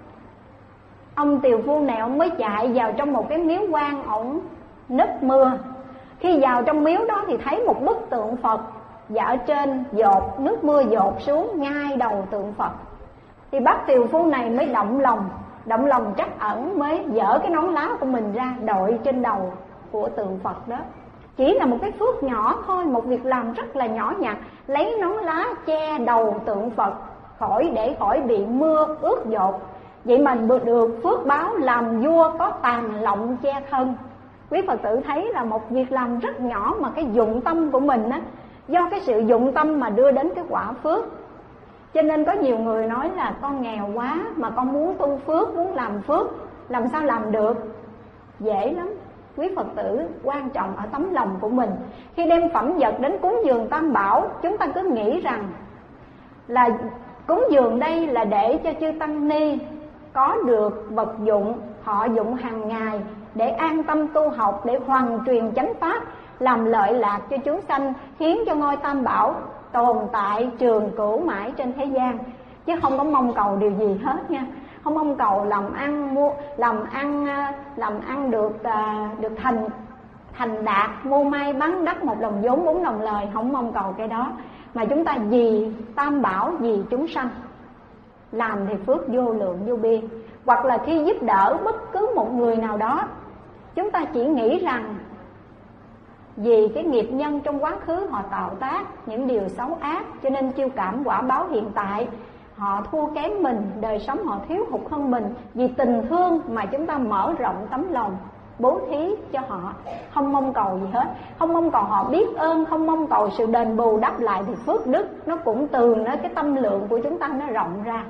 Ông tiều phu này ông mới chạy vào trong một cái miếu quan, ổng nấp mưa. Khi vào trong miếu đó thì thấy một bức tượng Phật, và ở trên dột nước mưa dột xuống ngay đầu tượng Phật. Thì bác tiều phu này mới động lòng, động lòng trắc ẩn, mới dỡ cái nón lá của mình ra đội trên đầu của tượng Phật đó. Chỉ là một cái phước nhỏ thôi, một việc làm rất là nhỏ nhặt, lấy nón lá che đầu tượng Phật khỏi để khỏi bị mưa ướt dột. Vậy mà được phước báo làm vua có tàn lọng che thân. Quý Phật tử thấy là một việc làm rất nhỏ mà cái dụng tâm của mình á, do cái sự dụng tâm mà đưa đến cái quả phước. Cho nên có nhiều người nói là con nghèo quá mà con muốn tu phước, muốn làm phước, làm sao làm được? Dễ lắm. Quý Phật tử quan trọng ở tấm lòng của mình. Khi đem phẩm vật đến cúng dường Tam Bảo, chúng ta cứ nghĩ rằng là cúng dường đây là để cho chư tăng ni có được vật dụng, họ dụng hàng ngày để an tâm tu học, để hoàn truyền chánh pháp, làm lợi lạc cho chúng sanh, khiến cho ngôi Tam Bảo tồn tại trường cửu mãi trên thế gian. Chứ không có mong cầu điều gì hết nha. Không mong cầu làm ăn mua làm ăn làm ăn được được thành thành đạt, mua may bán đắt một đồng vốn bốn đồng lời, không mong cầu cái đó. Mà chúng ta vì Tam Bảo, vì chúng sanh làm thì phước vô lượng vô biên. Hoặc là khi giúp đỡ bất cứ một người nào đó, chúng ta chỉ nghĩ rằng vì cái nghiệp nhân trong quá khứ họ tạo tác những điều xấu ác, cho nên chiêu cảm quả báo hiện tại họ thua kém mình, đời sống họ thiếu hụt hơn mình. Vì tình thương mà chúng ta mở rộng tấm lòng, bố thí cho họ, không mong cầu gì hết, không mong cầu họ biết ơn, không mong cầu sự đền bù đáp lại, thì phước đức nó cũng từ nó cái tâm lượng của chúng ta nó rộng ra.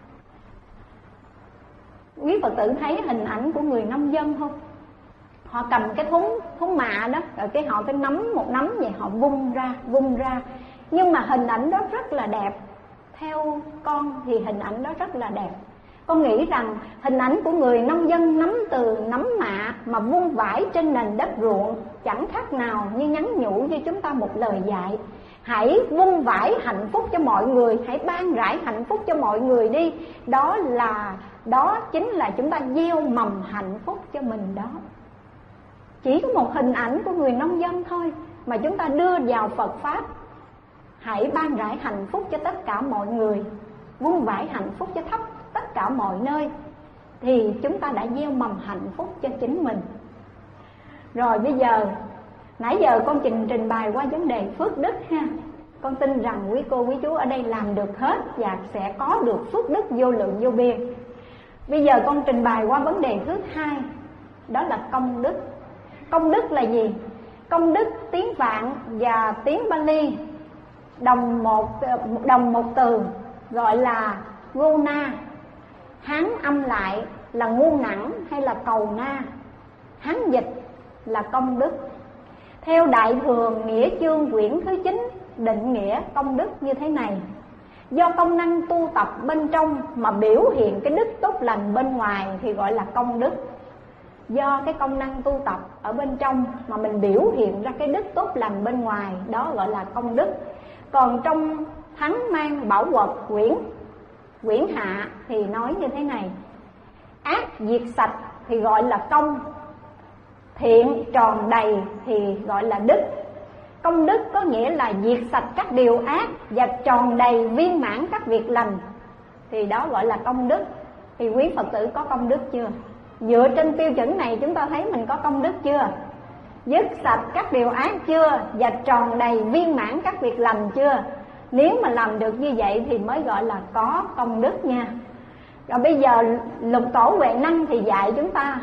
Quý Phật tử thấy hình ảnh của người nông dân không? Họ cầm cái thúng thúng mạ đó, rồi cái họ cái nắm một nắm vậy, họ vung ra vung ra. Nhưng mà hình ảnh đó rất là đẹp. Theo con thì hình ảnh đó rất là đẹp. Con nghĩ rằng hình ảnh của người nông dân nắm từ nắm mạ mà vung vãi trên nền đất ruộng chẳng khác nào như nhắn nhủ cho chúng ta một lời dạy: hãy vung vãi hạnh phúc cho mọi người, hãy ban rải hạnh phúc cho mọi người đi. Đó là đó chính là chúng ta gieo mầm hạnh phúc cho mình đó. Chỉ có một hình ảnh của người nông dân thôi mà chúng ta đưa vào Phật Pháp. hãy ban rải hạnh phúc cho tất cả mọi người, vun vãi hạnh phúc cho thấp tất cả mọi nơi, thì chúng ta đã gieo mầm hạnh phúc cho chính mình. Rồi bây giờ, nãy giờ con trình trình bày qua vấn đề phước đức ha. Con tin rằng quý cô quý chú ở đây làm được hết và sẽ có được phước đức vô lượng vô biên. Bây giờ con trình bày qua vấn đề thứ hai, đó là công đức. Công đức là gì? Công đức tiếng Phạn và tiếng Pali đồng một đồng một từ, gọi là guna. Hán âm lại là ngu nẵng hay là cầu na. Hán dịch là công đức. Theo Đại Thường Nghĩa Chương quyển thứ chín định nghĩa công đức như thế này: do công năng tu tập bên trong mà biểu hiện cái đức tốt lành bên ngoài thì gọi là công đức. Do cái công năng tu tập ở bên trong mà mình biểu hiện ra cái đức tốt lành bên ngoài, đó gọi là công đức. Còn trong Thắng Mang Bảo Quật quyển quyển hạ thì nói như thế này: ác diệt sạch thì gọi là công, thiện tròn đầy thì gọi là đức. Công đức có nghĩa là diệt sạch các điều ác và tròn đầy viên mãn các việc lành, thì đó gọi là công đức. Thì quý Phật tử có công đức chưa? Dựa trên tiêu chuẩn này chúng ta thấy mình có công đức chưa? Dứt sạch các điều ác chưa? Và tròn đầy viên mãn các việc lành chưa? Nếu mà làm được như vậy thì mới gọi là có công đức nha. Rồi bây giờ Lục Tổ Huệ Năng thì dạy chúng ta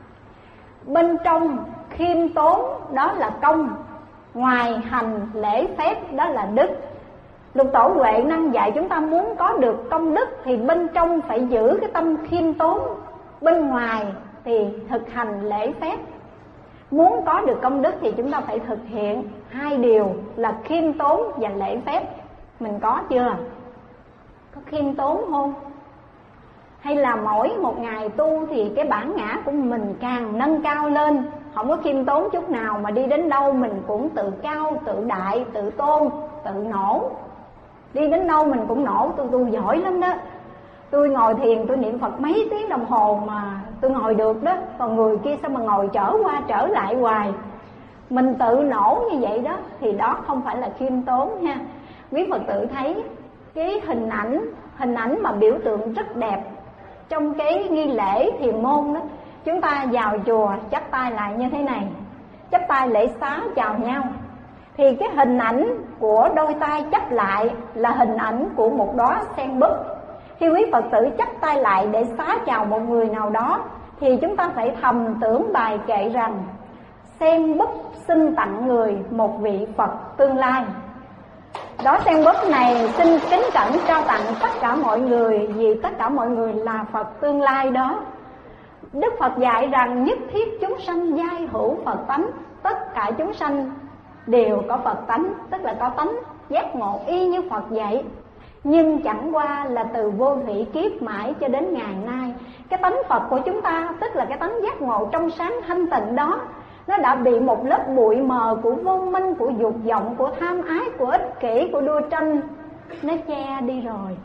bên trong khiêm tốn đó là công, ngoài hành lễ phép đó là đức. Lục Tổ Huệ Năng dạy chúng ta muốn có được công đức thì bên trong phải giữ cái tâm khiêm tốn, bên ngoài thì thực hành lễ phép. Muốn có được công đức thì chúng ta phải thực hiện hai điều là khiêm tốn và lễ phép. Mình có chưa? Có khiêm tốn không? Hay là mỗi một ngày tu thì cái bản ngã của mình càng nâng cao lên, không có khiêm tốn chút nào, mà đi đến đâu mình cũng tự cao, tự đại, tự tôn, tự nổ. Đi đến đâu mình cũng nổ, tôi tu giỏi lắm đó, tôi ngồi thiền tôi niệm Phật mấy tiếng đồng hồ mà tôi ngồi được đó, còn người kia sao mà ngồi trở qua trở lại hoài. Mình tự nổ như vậy đó thì đó không phải là khiêm tốn ha. Quý Phật tử thấy cái hình ảnh hình ảnh mà biểu tượng rất đẹp trong cái nghi lễ thiền môn đó. Chúng ta vào chùa chắp tay lại như thế này, chắp tay lễ xá chào nhau, thì cái hình ảnh của đôi tay chắp lại là hình ảnh của một đóa sen búp. Khi quý Phật tử chắp tay lại để xá chào một người nào đó thì chúng ta phải thầm tưởng bài kệ rằng: sen búp xin tặng người một vị Phật tương lai. Đó sen búp này xin kính cẩn trao tặng tất cả mọi người, vì tất cả mọi người là Phật tương lai đó. Đức Phật dạy rằng nhất thiết chúng sanh giai hữu Phật tánh. Tất cả chúng sanh đều có Phật tánh, tức là có tánh giác ngộ y như Phật vậy. Nhưng chẳng qua là từ vô thủy kiếp mãi cho đến ngày nay, cái tánh Phật của chúng ta, tức là cái tánh giác ngộ trong sáng thanh tịnh đó, nó đã bị một lớp bụi mờ của vô minh, của dục vọng, của tham ái, của ích kỷ, của đua tranh, nó che đi rồi.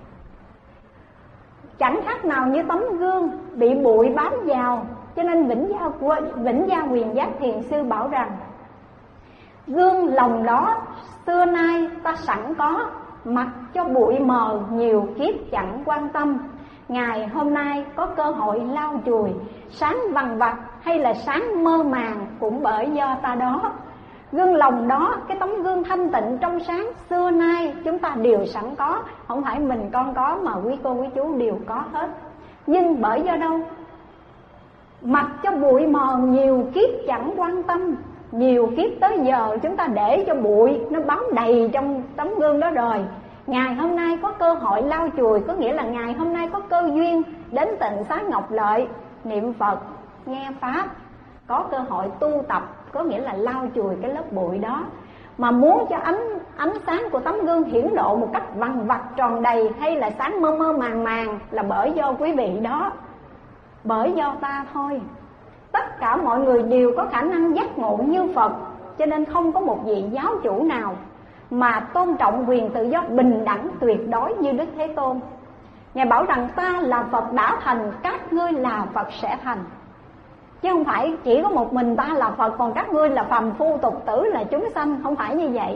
Chẳng khác nào như tấm gương bị bụi bám vào. Cho nên Vĩnh Gia, Vĩnh Gia Quyền Giác Thiền Sư bảo rằng: gương lòng đó xưa nay ta sẵn có, mặc cho bụi mờ nhiều kiếp chẳng quan tâm. Ngày hôm nay có cơ hội lau chùi, sáng vằng vặc hay là sáng mơ màng cũng bởi do ta đó. Gương lòng đó, cái tấm gương thanh tịnh trong sáng xưa nay chúng ta đều sẵn có. Không phải mình con có mà quý cô quý chú đều có hết. Nhưng bởi do đâu? Mặc cho bụi mờ nhiều kiếp chẳng quan tâm. Nhiều kiếp tới giờ chúng ta để cho bụi nó bám đầy trong tấm gương đó rồi. Ngày hôm nay có cơ hội lau chùi, có nghĩa là ngày hôm nay có cơ duyên đến Tịnh Xá Ngọc Lợi niệm Phật, nghe Pháp, có cơ hội tu tập, có nghĩa là lau chùi cái lớp bụi đó. Mà muốn cho ánh ánh sáng của tấm gương hiển lộ một cách vằng vặc tròn đầy hay là sáng mơ mơ màng màng là bởi do quý vị đó, bởi do ta thôi. Tất cả mọi người đều có khả năng giác ngộ như Phật, cho nên không có một vị giáo chủ nào mà tôn trọng quyền tự do bình đẳng tuyệt đối như Đức Thế Tôn. Ngài bảo rằng ta là Phật đã thành, các ngươi là Phật sẽ thành. Chứ không phải chỉ có một mình ta là Phật, còn các ngươi là phàm phu tục tử, là chúng sanh. Không phải như vậy.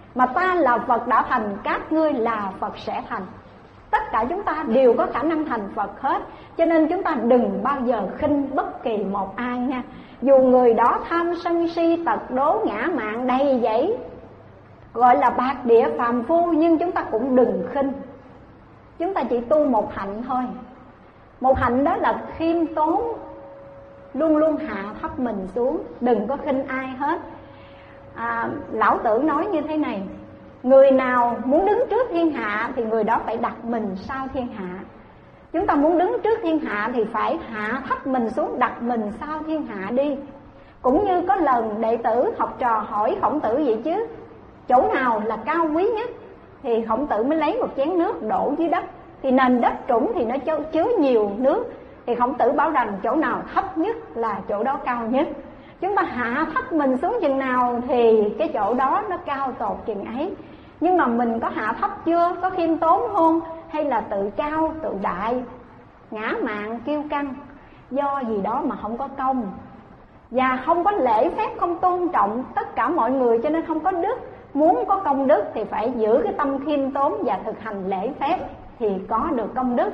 Mà ta là Phật đã thành, các ngươi là Phật sẽ thành. Tất cả chúng ta đều có khả năng thành Phật hết. Cho nên chúng ta đừng bao giờ khinh bất kỳ một ai nha. Dù người đó tham sân si tật đố ngã mạn đầy dẫy, gọi là bạc địa phàm phu, nhưng chúng ta cũng đừng khinh. Chúng ta chỉ tu một hạnh thôi. Một hạnh đó là khiêm tốn, luôn luôn hạ thấp mình xuống, đừng có khinh ai hết. à, Lão Tử nói như thế này: người nào muốn đứng trước thiên hạ thì người đó phải đặt mình sau thiên hạ. Chúng ta muốn đứng trước thiên hạ thì phải hạ thấp mình xuống, đặt mình sau thiên hạ đi. Cũng như có lần đệ tử học trò hỏi Khổng Tử vậy chứ, chỗ nào là cao quý nhất? Thì Khổng Tử mới lấy một chén nước đổ dưới đất. Thì nền đất trũng thì nó chứa nhiều nước. Thì Khổng Tử bảo rằng chỗ nào thấp nhất là chỗ đó cao nhất. Chúng ta hạ thấp mình xuống chừng nào thì cái chỗ đó nó cao tột chừng ấy. Nhưng mà mình có hạ thấp chưa? Có khiêm tốn không? Hay là tự cao, tự đại, ngã mạn, kiêu căng? Do gì đó mà không có công, và không có lễ phép, không tôn trọng tất cả mọi người, cho nên không có đức. Muốn có công đức thì phải giữ cái tâm khiêm tốn và thực hành lễ phép thì có được công đức.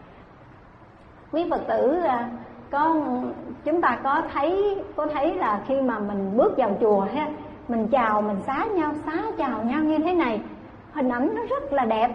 Quý Phật tử có chúng ta có thấy có thấy là khi mà mình bước vào chùa ha, mình chào, mình xá nhau, xá chào nhau như thế này, hình ảnh nó rất là đẹp.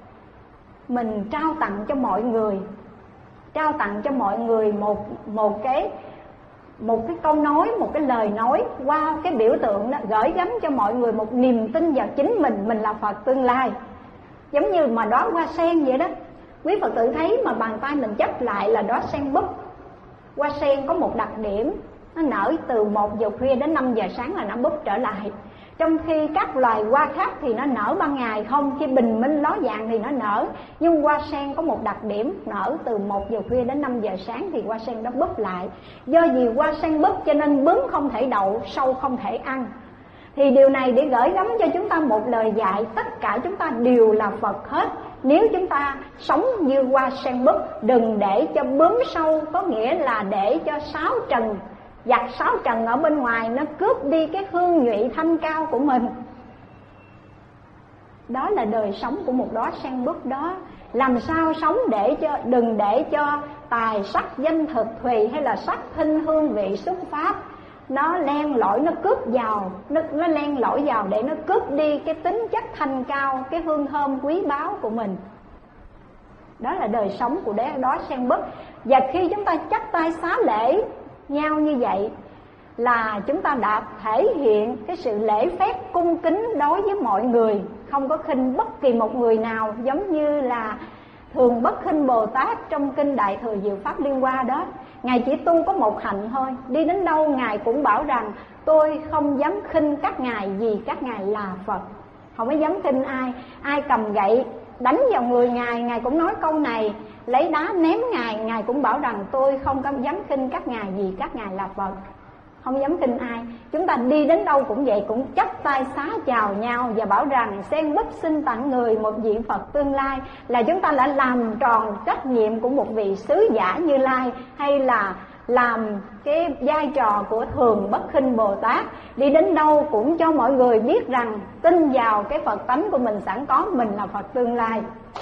Mình trao tặng cho mọi người, trao tặng cho mọi người một một cái một cái câu nói, một cái lời nói qua cái biểu tượng đó, gửi gắm cho mọi người một niềm tin vào chính mình, mình là Phật tương lai. Giống như mà đóa hoa sen vậy đó. Quý Phật tử thấy mà bàn tay mình chấp lại là đóa sen búp. Hoa sen có một đặc điểm, nó nở từ một giờ khuya đến năm giờ sáng là nó búp trở lại. Trong khi các loài hoa khác thì nó nở ban ngày không, khi bình minh ló dạng thì nó nở. Nhưng hoa sen có một đặc điểm, nở từ một giờ khuya đến năm giờ sáng thì hoa sen đó búp lại. Do vì hoa sen búp cho nên bướm không thể đậu, sâu không thể ăn. Thì điều này để gửi gắm cho chúng ta một lời dạy, tất cả chúng ta đều là Phật hết. Nếu chúng ta sống như hoa sen búp, đừng để cho bướm sâu, có nghĩa là để cho sáu trần, giặc sáu trần ở bên ngoài nó cướp đi cái hương nhụy thanh cao của mình. Đó là đời sống của một đóa sen búp đó. Làm sao sống để cho đừng để cho tài sắc danh thực thùy hay là sắc thinh hương vị xuất pháp nó len lỏi, nó cướp vào, nó, nó len lỏi vào để nó cướp đi cái tính chất thanh cao, cái hương thơm quý báu của mình. Đó là đời sống của đóa sen búp. Và khi chúng ta chắp tay xá lễ nhau như vậy là chúng ta đã thể hiện cái sự lễ phép cung kính đối với mọi người, không có khinh bất kỳ một người nào. Giống như là Thường Bất Khinh Bồ Tát trong kinh Đại Thừa Diệu Pháp Liên Hoa đó, Ngài chỉ tu có một hạnh thôi. Đi đến đâu Ngài cũng bảo rằng tôi không dám khinh các ngài vì các ngài là Phật. Không có dám khinh ai. Ai cầm gậy đánh vào người Ngài, Ngài cũng nói câu này. Lấy đá ném Ngài, Ngài cũng bảo rằng tôi không dám khinh các ngài vì các ngài là Phật. Không dám khinh ai. Chúng ta đi đến đâu cũng vậy, cũng chắp tay xá chào nhau và bảo rằng sen búp xin tặng người một vị Phật tương lai. Là chúng ta đã làm tròn trách nhiệm của một vị sứ giả Như Lai, hay là làm cái vai trò của Thường Bất Khinh Bồ Tát. Đi đến đâu cũng cho mọi người biết rằng tin vào cái Phật tánh của mình sẵn có, mình là Phật tương lai.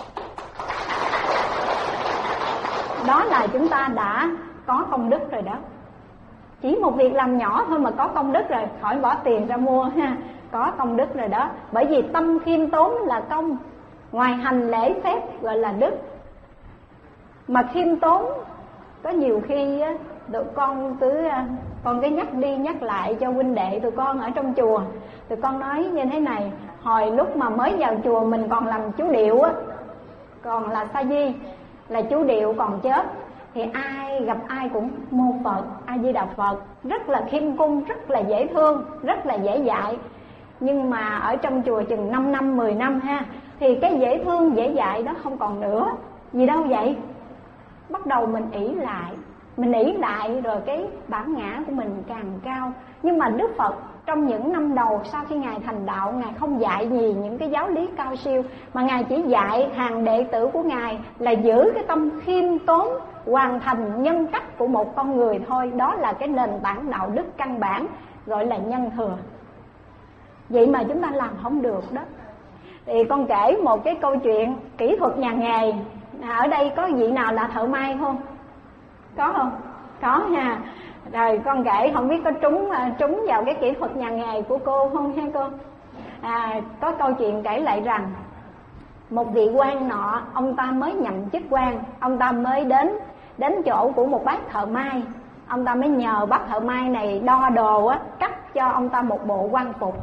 Đó là chúng ta đã có công đức rồi đó. Chỉ một việc làm nhỏ thôi mà có công đức rồi, khỏi bỏ tiền ra mua ha. Có công đức rồi đó. Bởi vì tâm khiêm tốn là công, ngoài hành lễ phép gọi là đức. Mà khiêm tốn có nhiều khi á, tụi con cứ con cái nhắc đi nhắc lại cho huynh đệ tụi con ở trong chùa. Tụi con nói như thế này: hồi lúc mà mới vào chùa mình còn làm chú điệu á, còn là sa di, là chú điệu còn chết, thì ai gặp ai cũng mô Phật, A Di Đà Phật, rất là khiêm cung, rất là dễ thương, rất là dễ dạy. Nhưng mà ở trong chùa chừng năm năm, mười năm ha, thì cái dễ thương, dễ dạy đó không còn nữa. Vì đâu vậy? Bắt đầu mình ỷ lại, mình ỷ lại rồi cái bản ngã của mình càng cao. Nhưng mà Đức Phật trong những năm đầu sau khi Ngài thành đạo, Ngài không dạy gì những cái giáo lý cao siêu, mà Ngài chỉ dạy hàng đệ tử của Ngài là giữ cái tâm khiêm tốn, hoàn thành nhân cách của một con người thôi. Đó là cái nền tảng đạo đức căn bản, gọi là nhân thừa. Vậy mà chúng ta làm không được đó. Thì con kể một cái câu chuyện kỹ thuật nhà nghề. Ở đây có vị nào là thợ may không? Có không? Có nha. Rồi con kể không biết có trúng trúng vào cái kỹ thuật nhà nghề của cô không ha cô? À, có câu chuyện kể lại rằng một vị quan nọ, ông ta mới nhậm chức quan, ông ta mới đến đến chỗ của một bác thợ may. Ông ta mới nhờ bác thợ may này đo đồ á, cắt cho ông ta một bộ quan phục.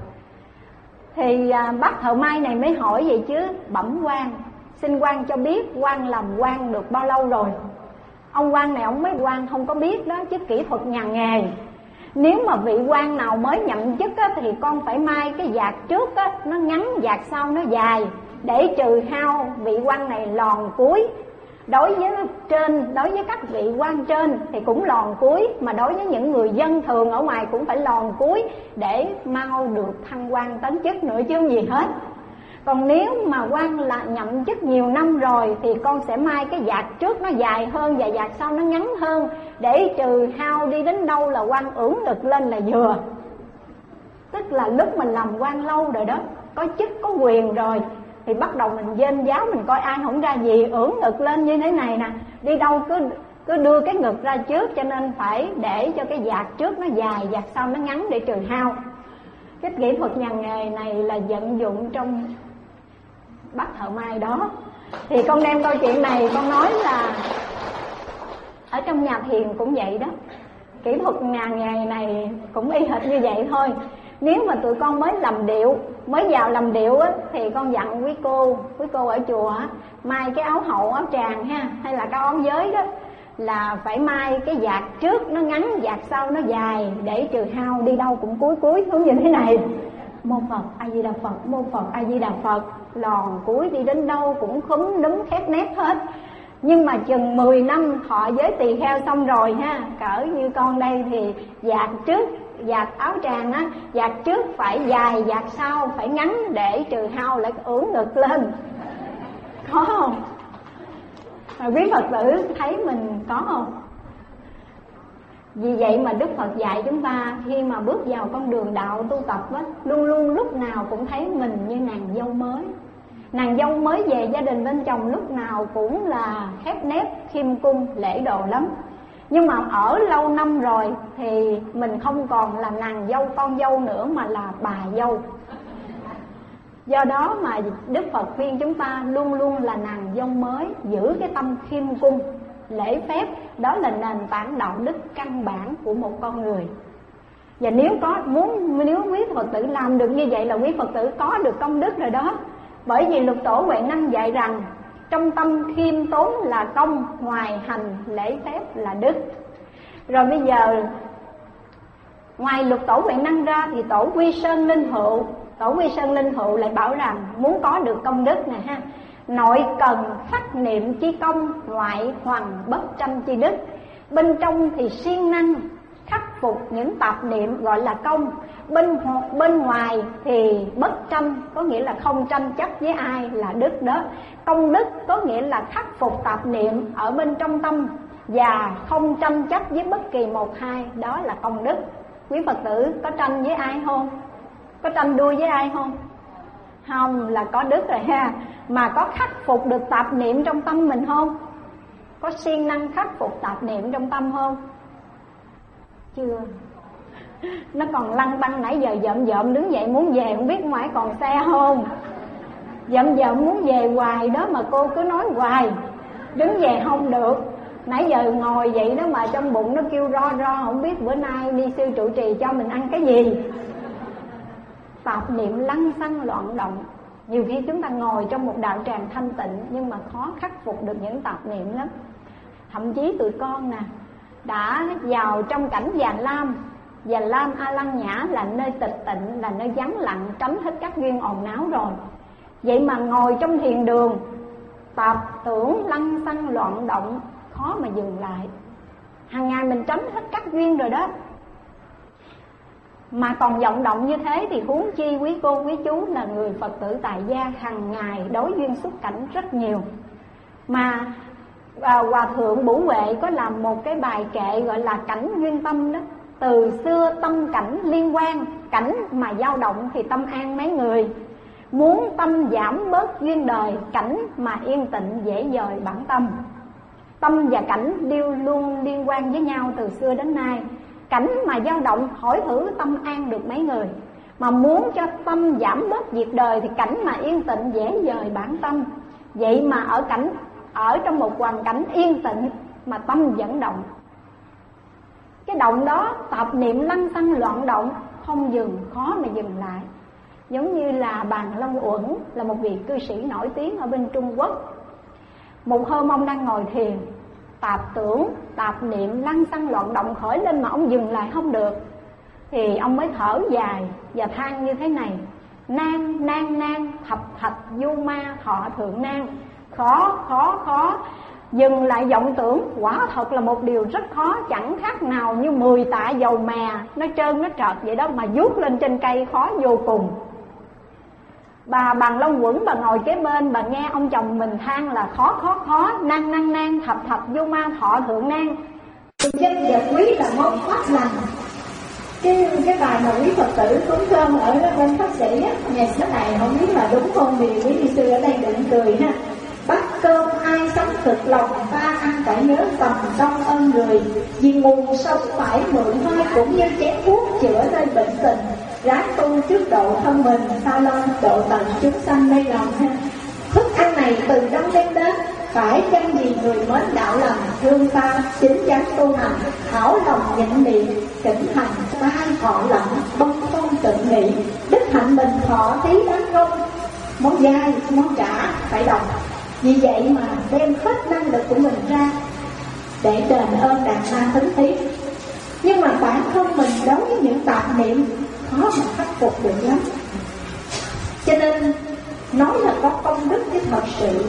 Thì à, bác thợ may này mới hỏi vậy chứ: bẩm quan, xin quan cho biết quan làm quan được bao lâu rồi? Ông quan này ông mới quan không có biết đó chứ kỹ thuật nhà nghề. Nếu mà vị quan nào mới nhậm chức á, thì con phải may cái vạt trước á, nó ngắn, vạt sau nó dài, để trừ hao vị quan này lòn cuối. Đối với trên, đối với các vị quan trên thì cũng lòn cuối, mà đối với những người dân thường ở ngoài cũng phải lòn cuối để mau được thăng quan tấn chức nữa chứ không gì hết. Còn nếu mà quan là nhậm chức nhiều năm rồi thì con sẽ may cái vạt trước nó dài hơn và vạt sau nó ngắn hơn, để trừ hao đi đến đâu là quan ưỡn ngực lên là vừa. Tức là lúc mình làm quan lâu rồi đó, có chức có quyền rồi, thì bắt đầu mình dên giáo, mình coi ai không ra gì, ưỡn ngực lên như thế này nè, đi đâu cứ cứ đưa cái ngực ra trước, cho nên phải để cho cái vạt trước nó dài, vạt sau nó ngắn để trừ hao. Cái kỹ thuật nhà nghề này là vận dụng trong bác thợ may đó. Thì con đem câu chuyện này con nói là ở trong nhà thiền cũng vậy đó. Kỹ thuật nhà nghề này cũng y hệt như vậy thôi. Nếu mà tụi con mới làm điệu, mới vào làm điệu á, thì con dặn quý cô, quý cô ở chùa á, may cái áo hậu, áo tràng ha, hay là cái áo giới đó, là phải may cái vạt trước nó ngắn, vạt sau nó dài, để trừ hao đi đâu cũng cúi cúi xuống như thế này. Mô Phật A Di Đà Phật, mô Phật A Di Đà Phật, lòn cúi đi đến đâu cũng khúm núm khép nét hết. Nhưng mà chừng mười năm thọ giới tỳ kheo xong rồi ha, cỡ như con đây thì vạt trước, vạt áo tràng á, vạt trước phải dài, vạt sau phải ngắn, để trừ hao lại ưỡn ngực lên. Có không? Mà quý Phật tử thấy mình có không? Vì vậy mà Đức Phật dạy chúng ta khi mà bước vào con đường đạo tu tập á, luôn luôn lúc nào cũng thấy mình như nàng dâu mới. Nàng dâu mới về gia đình bên chồng lúc nào cũng là khép nép, khiêm cung, lễ độ lắm. Nhưng mà ở lâu năm rồi thì mình không còn là nàng dâu, con dâu nữa, mà là bà dâu. Do đó mà Đức Phật khuyên chúng ta luôn luôn là nàng dâu mới, giữ cái tâm khiêm cung, lễ phép. Đó là nền tảng đạo đức căn bản của một con người. Và nếu có muốn nếu quý Phật tử làm được như vậy là quý Phật tử có được công đức rồi đó. Bởi vì Lục Tổ Huệ Năng dạy rằng trong tâm khiêm tốn là công, ngoài hành lễ phép là đức. Rồi bây giờ ngoài Lục Tổ Huệ Năng ra thì Tổ Quy Sơn Linh Hữu, Tổ Quy Sơn Linh Hữu lại bảo rằng muốn có được công đức này ha, nội cần phát niệm chi công, ngoại hoàng bất tranh chi đức. Bên trong thì siêng năng khắc phục những tạp niệm gọi là công, bên bên ngoài thì bất tranh, có nghĩa là không tranh chấp với ai là đức đó. Công đức có nghĩa là khắc phục tạp niệm ở bên trong tâm và không tranh chấp với bất kỳ một ai, đó là công đức. Quý Phật tử có tranh với ai không? Có tranh đua với ai không? Không, là có đức rồi ha. Mà có khắc phục được tạp niệm trong tâm mình không? Có siêng năng khắc phục tạp niệm trong tâm không? Chưa. Nó còn lăn tăn nãy giờ dợm dợm đứng dậy muốn về, không biết ngoài còn xe không. Dợm dợm muốn về hoài đó mà cô cứ nói hoài, đứng về không được. Nãy giờ ngồi vậy đó mà trong bụng nó kêu ro ro, không biết bữa nay đi sư trụ trì cho mình ăn cái gì. Tạp niệm lăng xăng loạn động. Nhiều khi chúng ta ngồi trong một đạo tràng thanh tịnh nhưng mà khó khắc phục được những tạp niệm lắm. Thậm chí tụi con nè đã vào trong cảnh Già Lam. Già Lam A Lăng Nhã là nơi tịch tịnh, là nơi vắng lặng, tránh hết các duyên ồn náo rồi. Vậy mà ngồi trong thiền đường, tạp tưởng lăng xăng loạn động, khó mà dừng lại. Hàng ngày mình tránh hết các duyên rồi đó, mà còn vọng động như thế thì huống chi quý cô quý chú là người Phật tử tại gia, hàng ngày đối duyên xuất cảnh rất nhiều. Mà à, Hòa Thượng Bủ Huệ có làm một cái bài kệ gọi là cảnh duyên tâm đó. từ xưa tâm cảnh liên quan, cảnh mà dao động thì tâm an mấy người. Muốn tâm giảm bớt duyên đời, cảnh mà yên tịnh dễ dời bản tâm. Tâm và cảnh đều luôn liên quan với nhau từ xưa đến nay. Cảnh mà dao động hỏi thử tâm an được mấy người. Mà muốn cho tâm giảm bớt việc đời thì cảnh mà yên tịnh dễ dời bản tâm. Vậy mà ở cảnh ở trong một hoàn cảnh yên tịnh mà tâm vẫn động. Cái động đó tập niệm lăng xăng loạn động, không dừng, khó mà dừng lại. Giống như là Bàn Long Uẩn, là một vị cư sĩ nổi tiếng ở bên Trung Quốc. Một hôm ông đang ngồi thiền, tạp tưởng, tạp niệm lăng xăng loạn động khởi lên mà ông dừng lại không được. Thì ông mới thở dài và than như thế này: nan nan nan thập thạch du ma thọ thượng nan. Khó khó khó, dừng lại vọng tưởng quả thật là một điều rất khó, chẳng khác nào như mười tạ dầu mè nó trơn nó trợt vậy đó, mà vuốt lên trên cây khó vô cùng. Bà Bàn Long Uẩn bà ngồi kế bên, bà nghe ông chồng mình than là khó khó khó, nan nan nan thập thạch vô ma thọ thượng nan. Danh vật quý là món pháp lành. Cái, cái bài mà quý Phật tử cúng cơm ở bên bác sĩ á, ngày xưa này không biết là đúng không, vì quý ni sư ở đây đừng cười ha. Bát cơm ai sống cực lòng, ta ăn phải nhớ tầm công ơn người. Vì nguồn sống phải mượn hơi, cũng như chén thuốc chữa nơi bệnh tình. Ráng tu trước độ thân mình, sao lo độ tận chúng sanh đây lòng ha. Thức ăn này từ đâu đem đến, phải chăng gì người mến đạo lành, thương ta chính chắn tu hành, hảo lòng nhịn niệm kính hành, ta thọ lặng bông không tự nghĩ, đức hạnh mình thọ tí đáng công. Món dai món trả phải đồng. Vì vậy mà đem hết năng lực của mình ra để đền ơn đàn ma thính thí. Nhưng mà bản thân mình đối với những tạp niệm khó mà khắc phục được lắm. Cho nên nói là có công đức chứ thật sự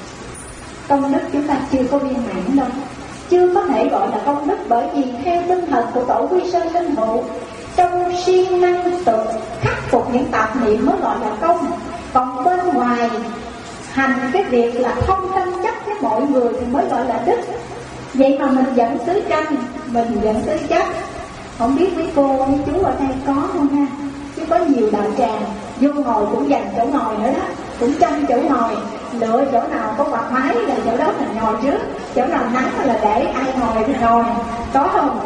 công đức chúng ta chưa có viên mãn đâu, chưa có thể gọi là công đức. Bởi vì theo tinh thần của Tổ Quy Sơn Linh Hộ, trong siêng năng tự khắc phục những tạp niệm mới gọi là công. Còn bên ngoài hành cái việc là không tranh chấp với mọi người thì mới gọi là đức. Vậy mà mình dẫn tứ tranh, mình dẫn tứ chấp. Không biết mấy cô, mấy chú ở đây có không ha? Chứ có nhiều đạo tràng vô ngồi cũng dành chỗ ngồi nữa đó, cũng tranh chỗ ngồi, lựa chỗ nào có quạt máy là chỗ đó mình ngồi trước, chỗ nào nắng là để ai ngồi thì ngồi. Có không?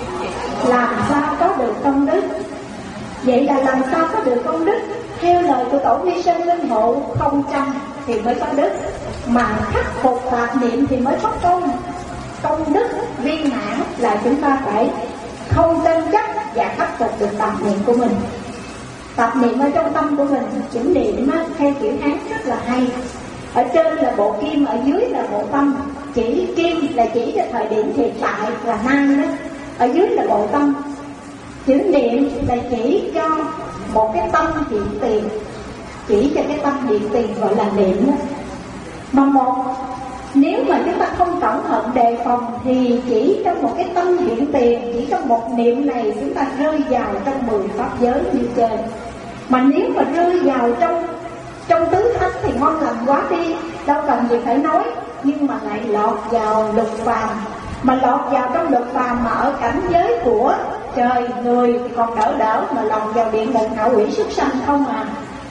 Làm sao có được công đức? Vậy là làm sao có được công đức? Theo lời của Tổ Quy Sơn Linh Hộ, không tranh thì mới có đức, mà khắc phục tạp niệm thì mới có công. Công đức viên mãn là chúng ta phải không tranh chấp và khắc phục được tạp niệm của mình. Tạp niệm ở trong tâm của mình, chữ niệm á, theo kiểu Hán rất là hay. Ở trên là bộ kim, ở dưới là bộ tâm. Chỉ kim là chỉ cho thời điểm hiện tại là nay đó, ở dưới là bộ tâm. Chữ niệm là chỉ cho một cái tâm hiện tiền, chỉ cho cái tâm hiện tiền gọi là niệm đó. Mà một nếu mà chúng ta không cẩn thận đề phòng thì chỉ trong một cái tâm hiện tiền, chỉ trong một niệm này chúng ta rơi vào trong mười pháp giới như trên. Mà nếu mà rơi vào trong trong tứ thánh thì ngon lành quá đi, đâu cần gì phải nói. Nhưng mà lại lọt vào lục phàm, mà lọt vào trong lục phàm mà ở cảnh giới của trời người thì còn đỡ đỡ, mà lọt vào địa ngục ngạ quỷ súc sanh không à.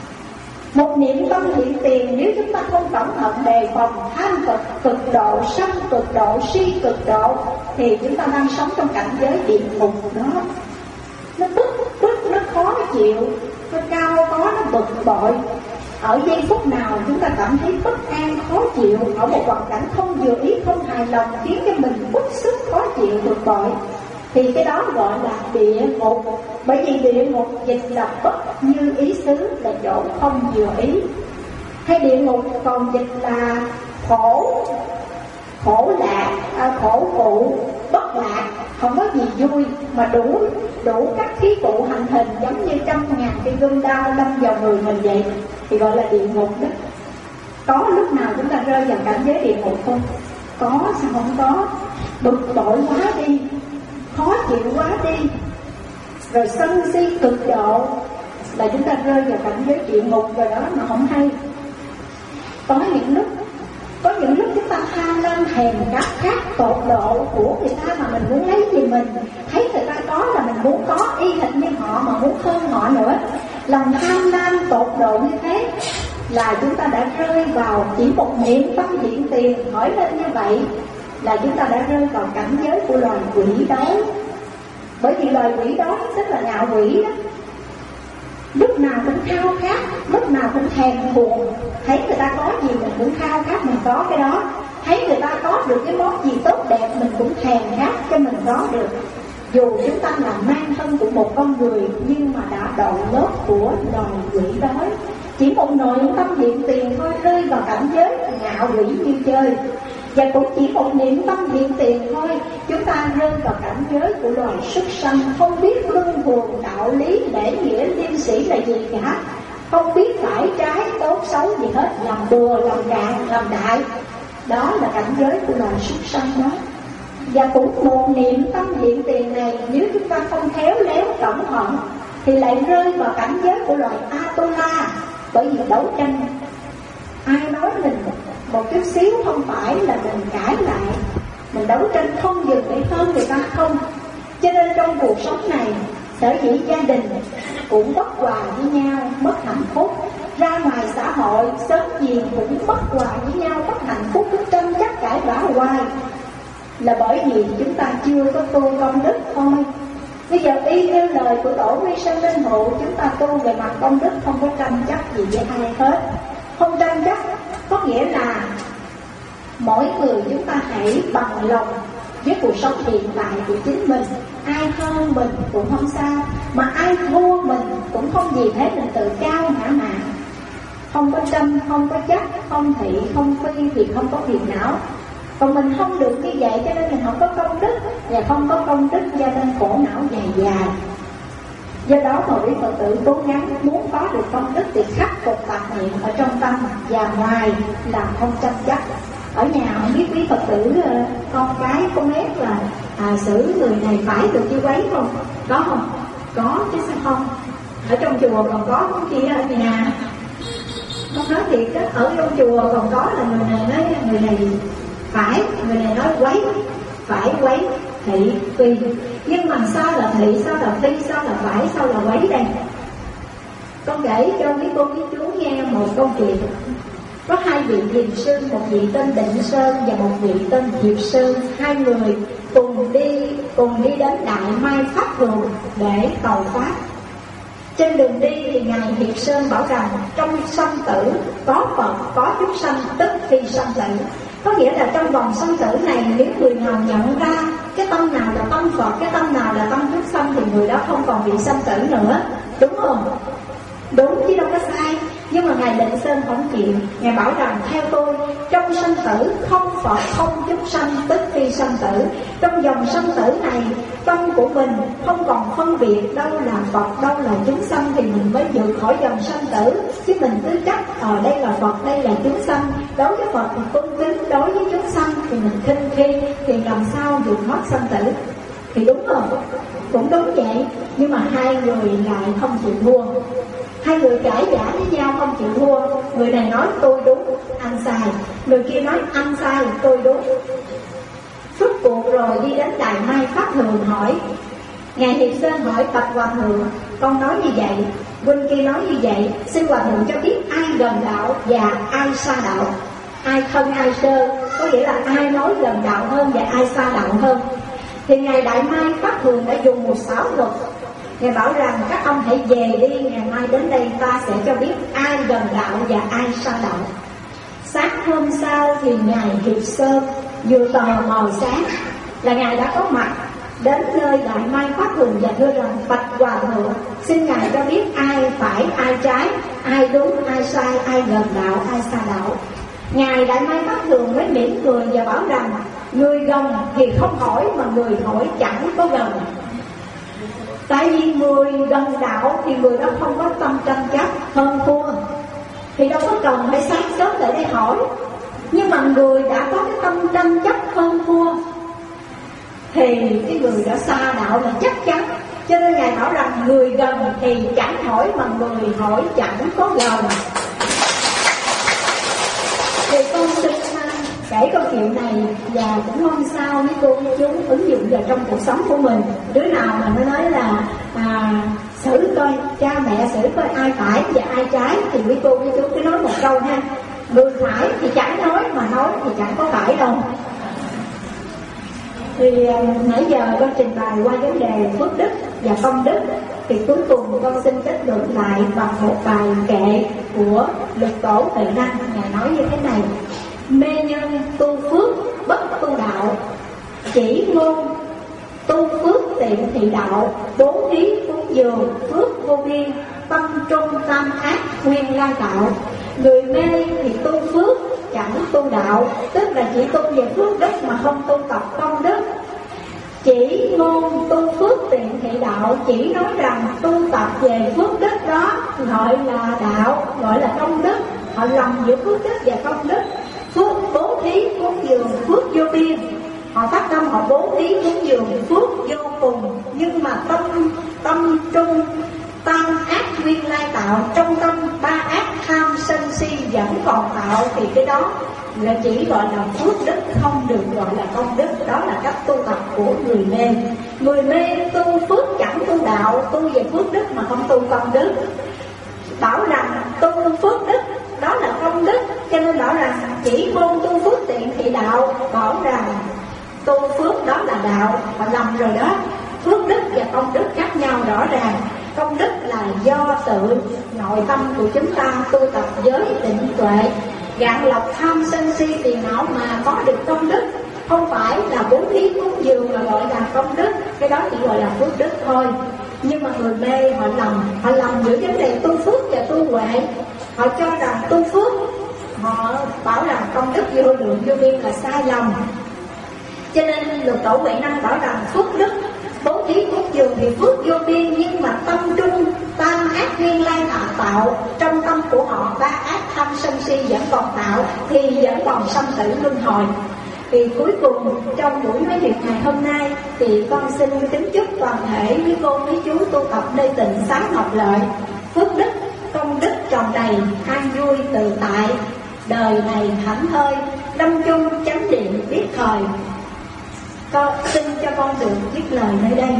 Một niệm tâm hiện tiền nếu chúng ta không cẩn thận đề phòng, tham cực cực độ, sân cực độ, si cực độ, thì chúng ta đang sống trong cảnh giới địa ngục đó. Nó bức bức, nó khó chịu, nó cao có, nó bực bội. Ở giây phút nào chúng ta cảm thấy bất an, khó chịu, ở một hoàn cảnh không vừa ý, không hài lòng, khiến cho mình bức xúc, khó chịu, bực bội, thì cái đó gọi là địa ngục. Bởi vì địa ngục dịch là bất như ý xứ, là chỗ không vừa ý. Hay địa ngục còn dịch là khổ, khổ lạc, à, khổ phụ, bất lạc, không có gì vui, mà đủ đủ các khí cụ hành hình giống như trăm ngàn cái gươm đao đâm vào người mình vậy, thì gọi là địa ngục đó. Có lúc nào chúng ta rơi vào cảnh giới địa ngục không? Có, sao không có? Bực bội quá đi, khó chịu quá đi, rồi sân si cực độ là chúng ta rơi vào cảnh giới địa ngục rồi đó mà không hay. Có những lúc Có những lúc chúng ta tham lam hèn các khác tột độ của người ta mà mình muốn lấy gì mình, thấy người ta có là muốn có y hệt như họ mà muốn hơn họ nữa. Lòng tham lam tột độ như thế là chúng ta đã rơi vào chỉ một niệm tâm hiện tiền hỏi lên như vậy là chúng ta đã rơi vào cảnh giới của loài quỷ đói. Bởi vì loài quỷ đói rất là ngạo quỷ đó, lúc nào cũng khao khát, lúc nào cũng thèm thuồng. Thấy người ta có gì mình cũng khao khát mình có cái đó. Thấy người ta có được cái món gì tốt đẹp mình cũng thèm khát cho mình có được. Dù chúng ta là mang thân của một con người nhưng mà đã độ lớp của loài quỷ đói. Chỉ một nội tâm hiện tiền thôi rơi vào cảnh giới ngạo quỷ như chơi. Và cũng chỉ một niệm tâm hiện tiền thôi chúng ta rơi vào cảnh giới của loài súc sanh, không biết luân thường đạo lý lễ nghĩa liêm sĩ là gì cả, không biết phải trái tốt xấu gì hết, làm bừa làm càn làm đại. Đó là cảnh giới của loài súc sanh đó. Và cũng một niệm tâm hiện tiền này nếu chúng ta không khéo léo cẩn thận thì lại rơi vào cảnh giới của loài Atula. Bởi vì đấu tranh, ai nói mình một chút xíu không phải là mình cãi lại, mình đấu tranh không dừng để hơn người ta không. Cho nên trong cuộc sống này sở dĩ gia đình cũng bất hòa với nhau, mất hạnh phúc. Ra ngoài xã hội sớm gì cũng bất hòa với nhau, mất hạnh phúc, cứ tranh chấp cãi vã hoài, là bởi vì chúng ta chưa có tu công đức thôi. Bây giờ y theo lời của Tổ Quy Sơn Linh Hộ, chúng ta tu về mặt công đức, không có tranh chấp gì với ai hết. Không tranh chấp có nghĩa là mỗi người chúng ta hãy bằng lòng với cuộc sống hiện tại của chính mình. Ai hơn mình cũng không sao, mà ai thua mình cũng không gì hết, mình tự cao ngã mạn. Không có tranh, không có chấp, không thị, không phi thì không có phiền não. Còn mình không được như vậy cho nên mình không có công đức, và không có công đức cho nên khổ não dài dài. Do đó mà quý Phật tử cố gắng muốn có được công đức thì khắc phục tạp niệm ở trong tâm và ngoài là không tranh chấp. Ở nhà không biết quý Phật tử con cái có mét là à, xử người này phải được như quấy không? Có không? Có chứ sao không? Ở trong chùa còn có cái kia ở nhà. Không nói thiệt đó, ở trong chùa còn có là người này nói người này phải, người này nói quấy, phải quấy, thị, phi. Nhưng mà sao là thị, sao là phi, sao là phải, sao là quấy đây? Con kể cho mấy cô mấy chú nghe một câu chuyện. Có hai vị thiền sư, một vị tên Định Sơn và một vị tên Diệp Sơn. Hai người cùng đi cùng đi đến Đại Mai Pháp Thường để cầu Pháp. Trên đường đi thì Ngài Diệp Sơn bảo rằng trong sanh tử có Phật, có chúng sanh, tức phi sanh tử. Có nghĩa là trong vòng sanh tử này, nếu người nào nhận ra cái tâm nào là tâm Phật, cái tâm nào là tâm chúng sanh thì người đó không còn bị sanh tử nữa. Đúng không? Đúng chứ đâu có sai. Nhưng mà Ngài Định Sơn không chịu. Ngài bảo rằng theo tôi, trong sanh tử không Phật, không chúng sanh, tức phi sanh tử. Trong dòng sanh tử này, tâm của mình không còn phân biệt đâu là Phật, đâu là chúng sanh thì mình mới vượt khỏi dòng sanh tử. Chứ mình cứ trách ở đây là Phật, đây là chúng sanh, đối với Phật thì tôn kính, đối với chúng sanh thì mình khinh khi, thì làm sao vượt mất sanh tử? Thì đúng rồi, cũng đúng vậy. Nhưng mà hai người lại không chịu thua. Hai người cãi vã với nhau không chịu thua. Người này nói tôi đúng, anh sai. Người kia nói anh sai, tôi đúng. Suốt cuộc rồi đi đến Đại Mai Pháp Thường hỏi. Ngài Hiệp Sơn hỏi Bạch Hòa Thượng, con nói như vậy, huynh kia nói như vậy, xin Hòa Thượng cho biết ai gần đạo và ai xa đạo, ai thân ai sơ, có nghĩa là ai nói gần đạo hơn và ai xa đạo hơn. Thì Ngài Đại Mai Pháp Thường đã dùng một xảo thuật. Ngài bảo rằng các ông hãy về đi, ngày mai đến đây ta sẽ cho biết ai gần đạo và ai xa đạo. Sáng hôm sau thì Ngài Hiệp Sơn vừa tờ mờ sáng là Ngài đã có mặt đến nơi Đại Mai Pháp Thường và thưa rằng Bạch Hòa Thượng, xin Ngài cho biết ai phải, ai trái, ai đúng, ai sai, ai gần đạo, ai xa đạo. Ngài Đại Mai Pháp Thường mới mỉm cười và bảo rằng người gần thì không hỏi mà người hỏi chẳng có gần. Tại vì người gần đạo thì người đó không có tâm tranh chấp hơn thua, thì đâu có cần phải sáng sớm lại đây hỏi. Nhưng mà người đã có cái tâm tranh chấp hơn thua thì cái người đã xa đạo là chắc chắn. Cho nên Ngài bảo rằng người gần thì chẳng hỏi mà người hỏi chẳng có gần. Thì con xin kể kể câu chuyện này và cũng mong sao với cô với chú ứng dụng vào trong cuộc sống của mình. Đứa nào mà nó nói là à, xử coi cha mẹ xử coi ai phải và ai trái thì quý cô với chú cứ nói một câu ha: người phải thì chẳng nói, mà nói thì chẳng có phải đâu. Thì uh, nãy giờ con trình bày qua vấn đề phước đức và công đức, thì cuối cùng con xin kết luận lại bằng một bài kệ của Lục Tổ Huệ Năng. Ngài nói như thế này: mê nhân tu phước bất tu đạo, chỉ ngôn tu phước tiện thị đạo, bố thí cúng dường phước vô biên, tâm trung tam ác nguyên lai tạo. Người mê thì tu phước chẳng tu đạo, tức là chỉ tu về phước đức mà không tu tập công đức. Chỉ ngôn tu phước tiện thị đạo, chỉ nói rằng tu tập về phước đức đó gọi là đạo, gọi là công đức. Họ lầm giữa phước đức và công đức. Phước bố thí cúng dường phước vô biên, họ phát tâm họ bố thí cúng dường phước vô cùng, nhưng mà tâm tâm trung tam ác nguyên lai tạo, trong tâm ba ác tham sân si vẫn còn tạo, thì cái đó là chỉ gọi là phước đức, không được gọi là công đức. Đó là cách tu tập của người mê. Người mê tu phước chẳng tu đạo, tu về phước đức mà không tu công đức. Bảo rằng tu phước đức đó là công đức, cho nên bảo rằng chỉ môn tu phước tiện thị đạo, bảo rằng tu phước đó là đạo. Họ lầm rồi đó. Phước đức và công đức khác nhau rõ ràng. Công đức là do tự nội tâm của chúng ta tu tập giới định tuệ, gạn lọc tham sân si phiền não mà có được công đức. Không phải là bố thí cúng dường là gọi là công đức, cái đó chỉ gọi là phước đức thôi. Nhưng mà người mê họ lầm, họ lầm giữa vấn đề tu phước và tu huệ. Họ cho rằng tu phước, họ bảo rằng công đức vô lượng vô biên là sai lầm. Cho nên Lục Tổ Huệ Năng bảo rằng phước đức bố thí cúng dường thì phước vô biên, nhưng mà tâm trung tam ác nguyên lai tạo, tạo trong tâm của họ ba ác tham sân si vẫn còn tạo, thì vẫn còn sanh tử luân hồi. Thì cuối cùng trong buổi nói việc ngày hôm nay thì con xin kính chúc toàn thể với cô với chú tu tập nơi tịnh xá Ngọc Lợi, phước đức công đức tròn đầy, an vui tự tại, đời này thảnh thơi, lâm chung chánh điện biết thời. Con xin cho con được viết lời nơi đây.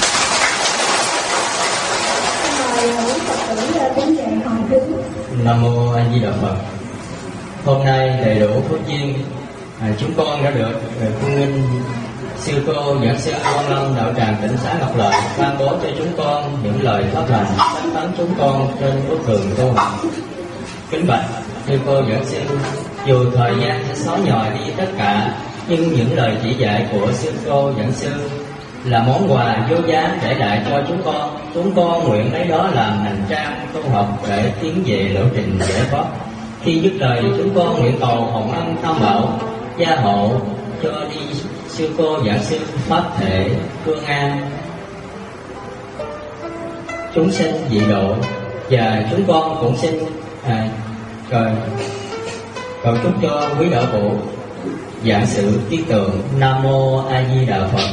Mời quý Phật tử đến dạy hoàng thứ. Nam mô A Di Đà Phật. Hôm nay đầy đủ phước duyên, à, chúng con đã được Phương Minh sư cô giảng sư Quang Long đạo tràng tịnh xá Ngọc Lợi ban bố cho chúng con những lời pháp lành tấn tấn chúng con trên bước đường tu học. Kính bạch sư cô giảng sư, dù thời gian sẽ xóa nhòa đi tất cả, nhưng những lời chỉ dạy của sư cô giảng sư là món quà vô giá để lại cho chúng con. Chúng con nguyện lấy đó làm hành trang tu học để tiến về lộ trình giải thoát. Khi dứt lời, chúng con nguyện cầu hồng ân tam bảo gia hộ cho đi sư cô giảng sư pháp thể phương an chúng sinh dị độ, và chúng con cũng xin à, cầu, cầu chúc cho quý đạo hữu giảng sự tiết tượng. Nam mô A Di Đà Phật.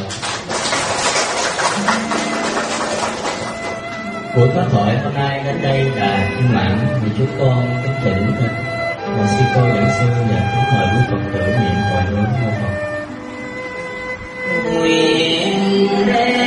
Buổi pháp thoại hôm nay đến đây là viên mãn, vì chúng con kính thỉnh và sư cô giảng sư và kính mời quý Phật tử niệm hồi hướng mô Phật. Nguyện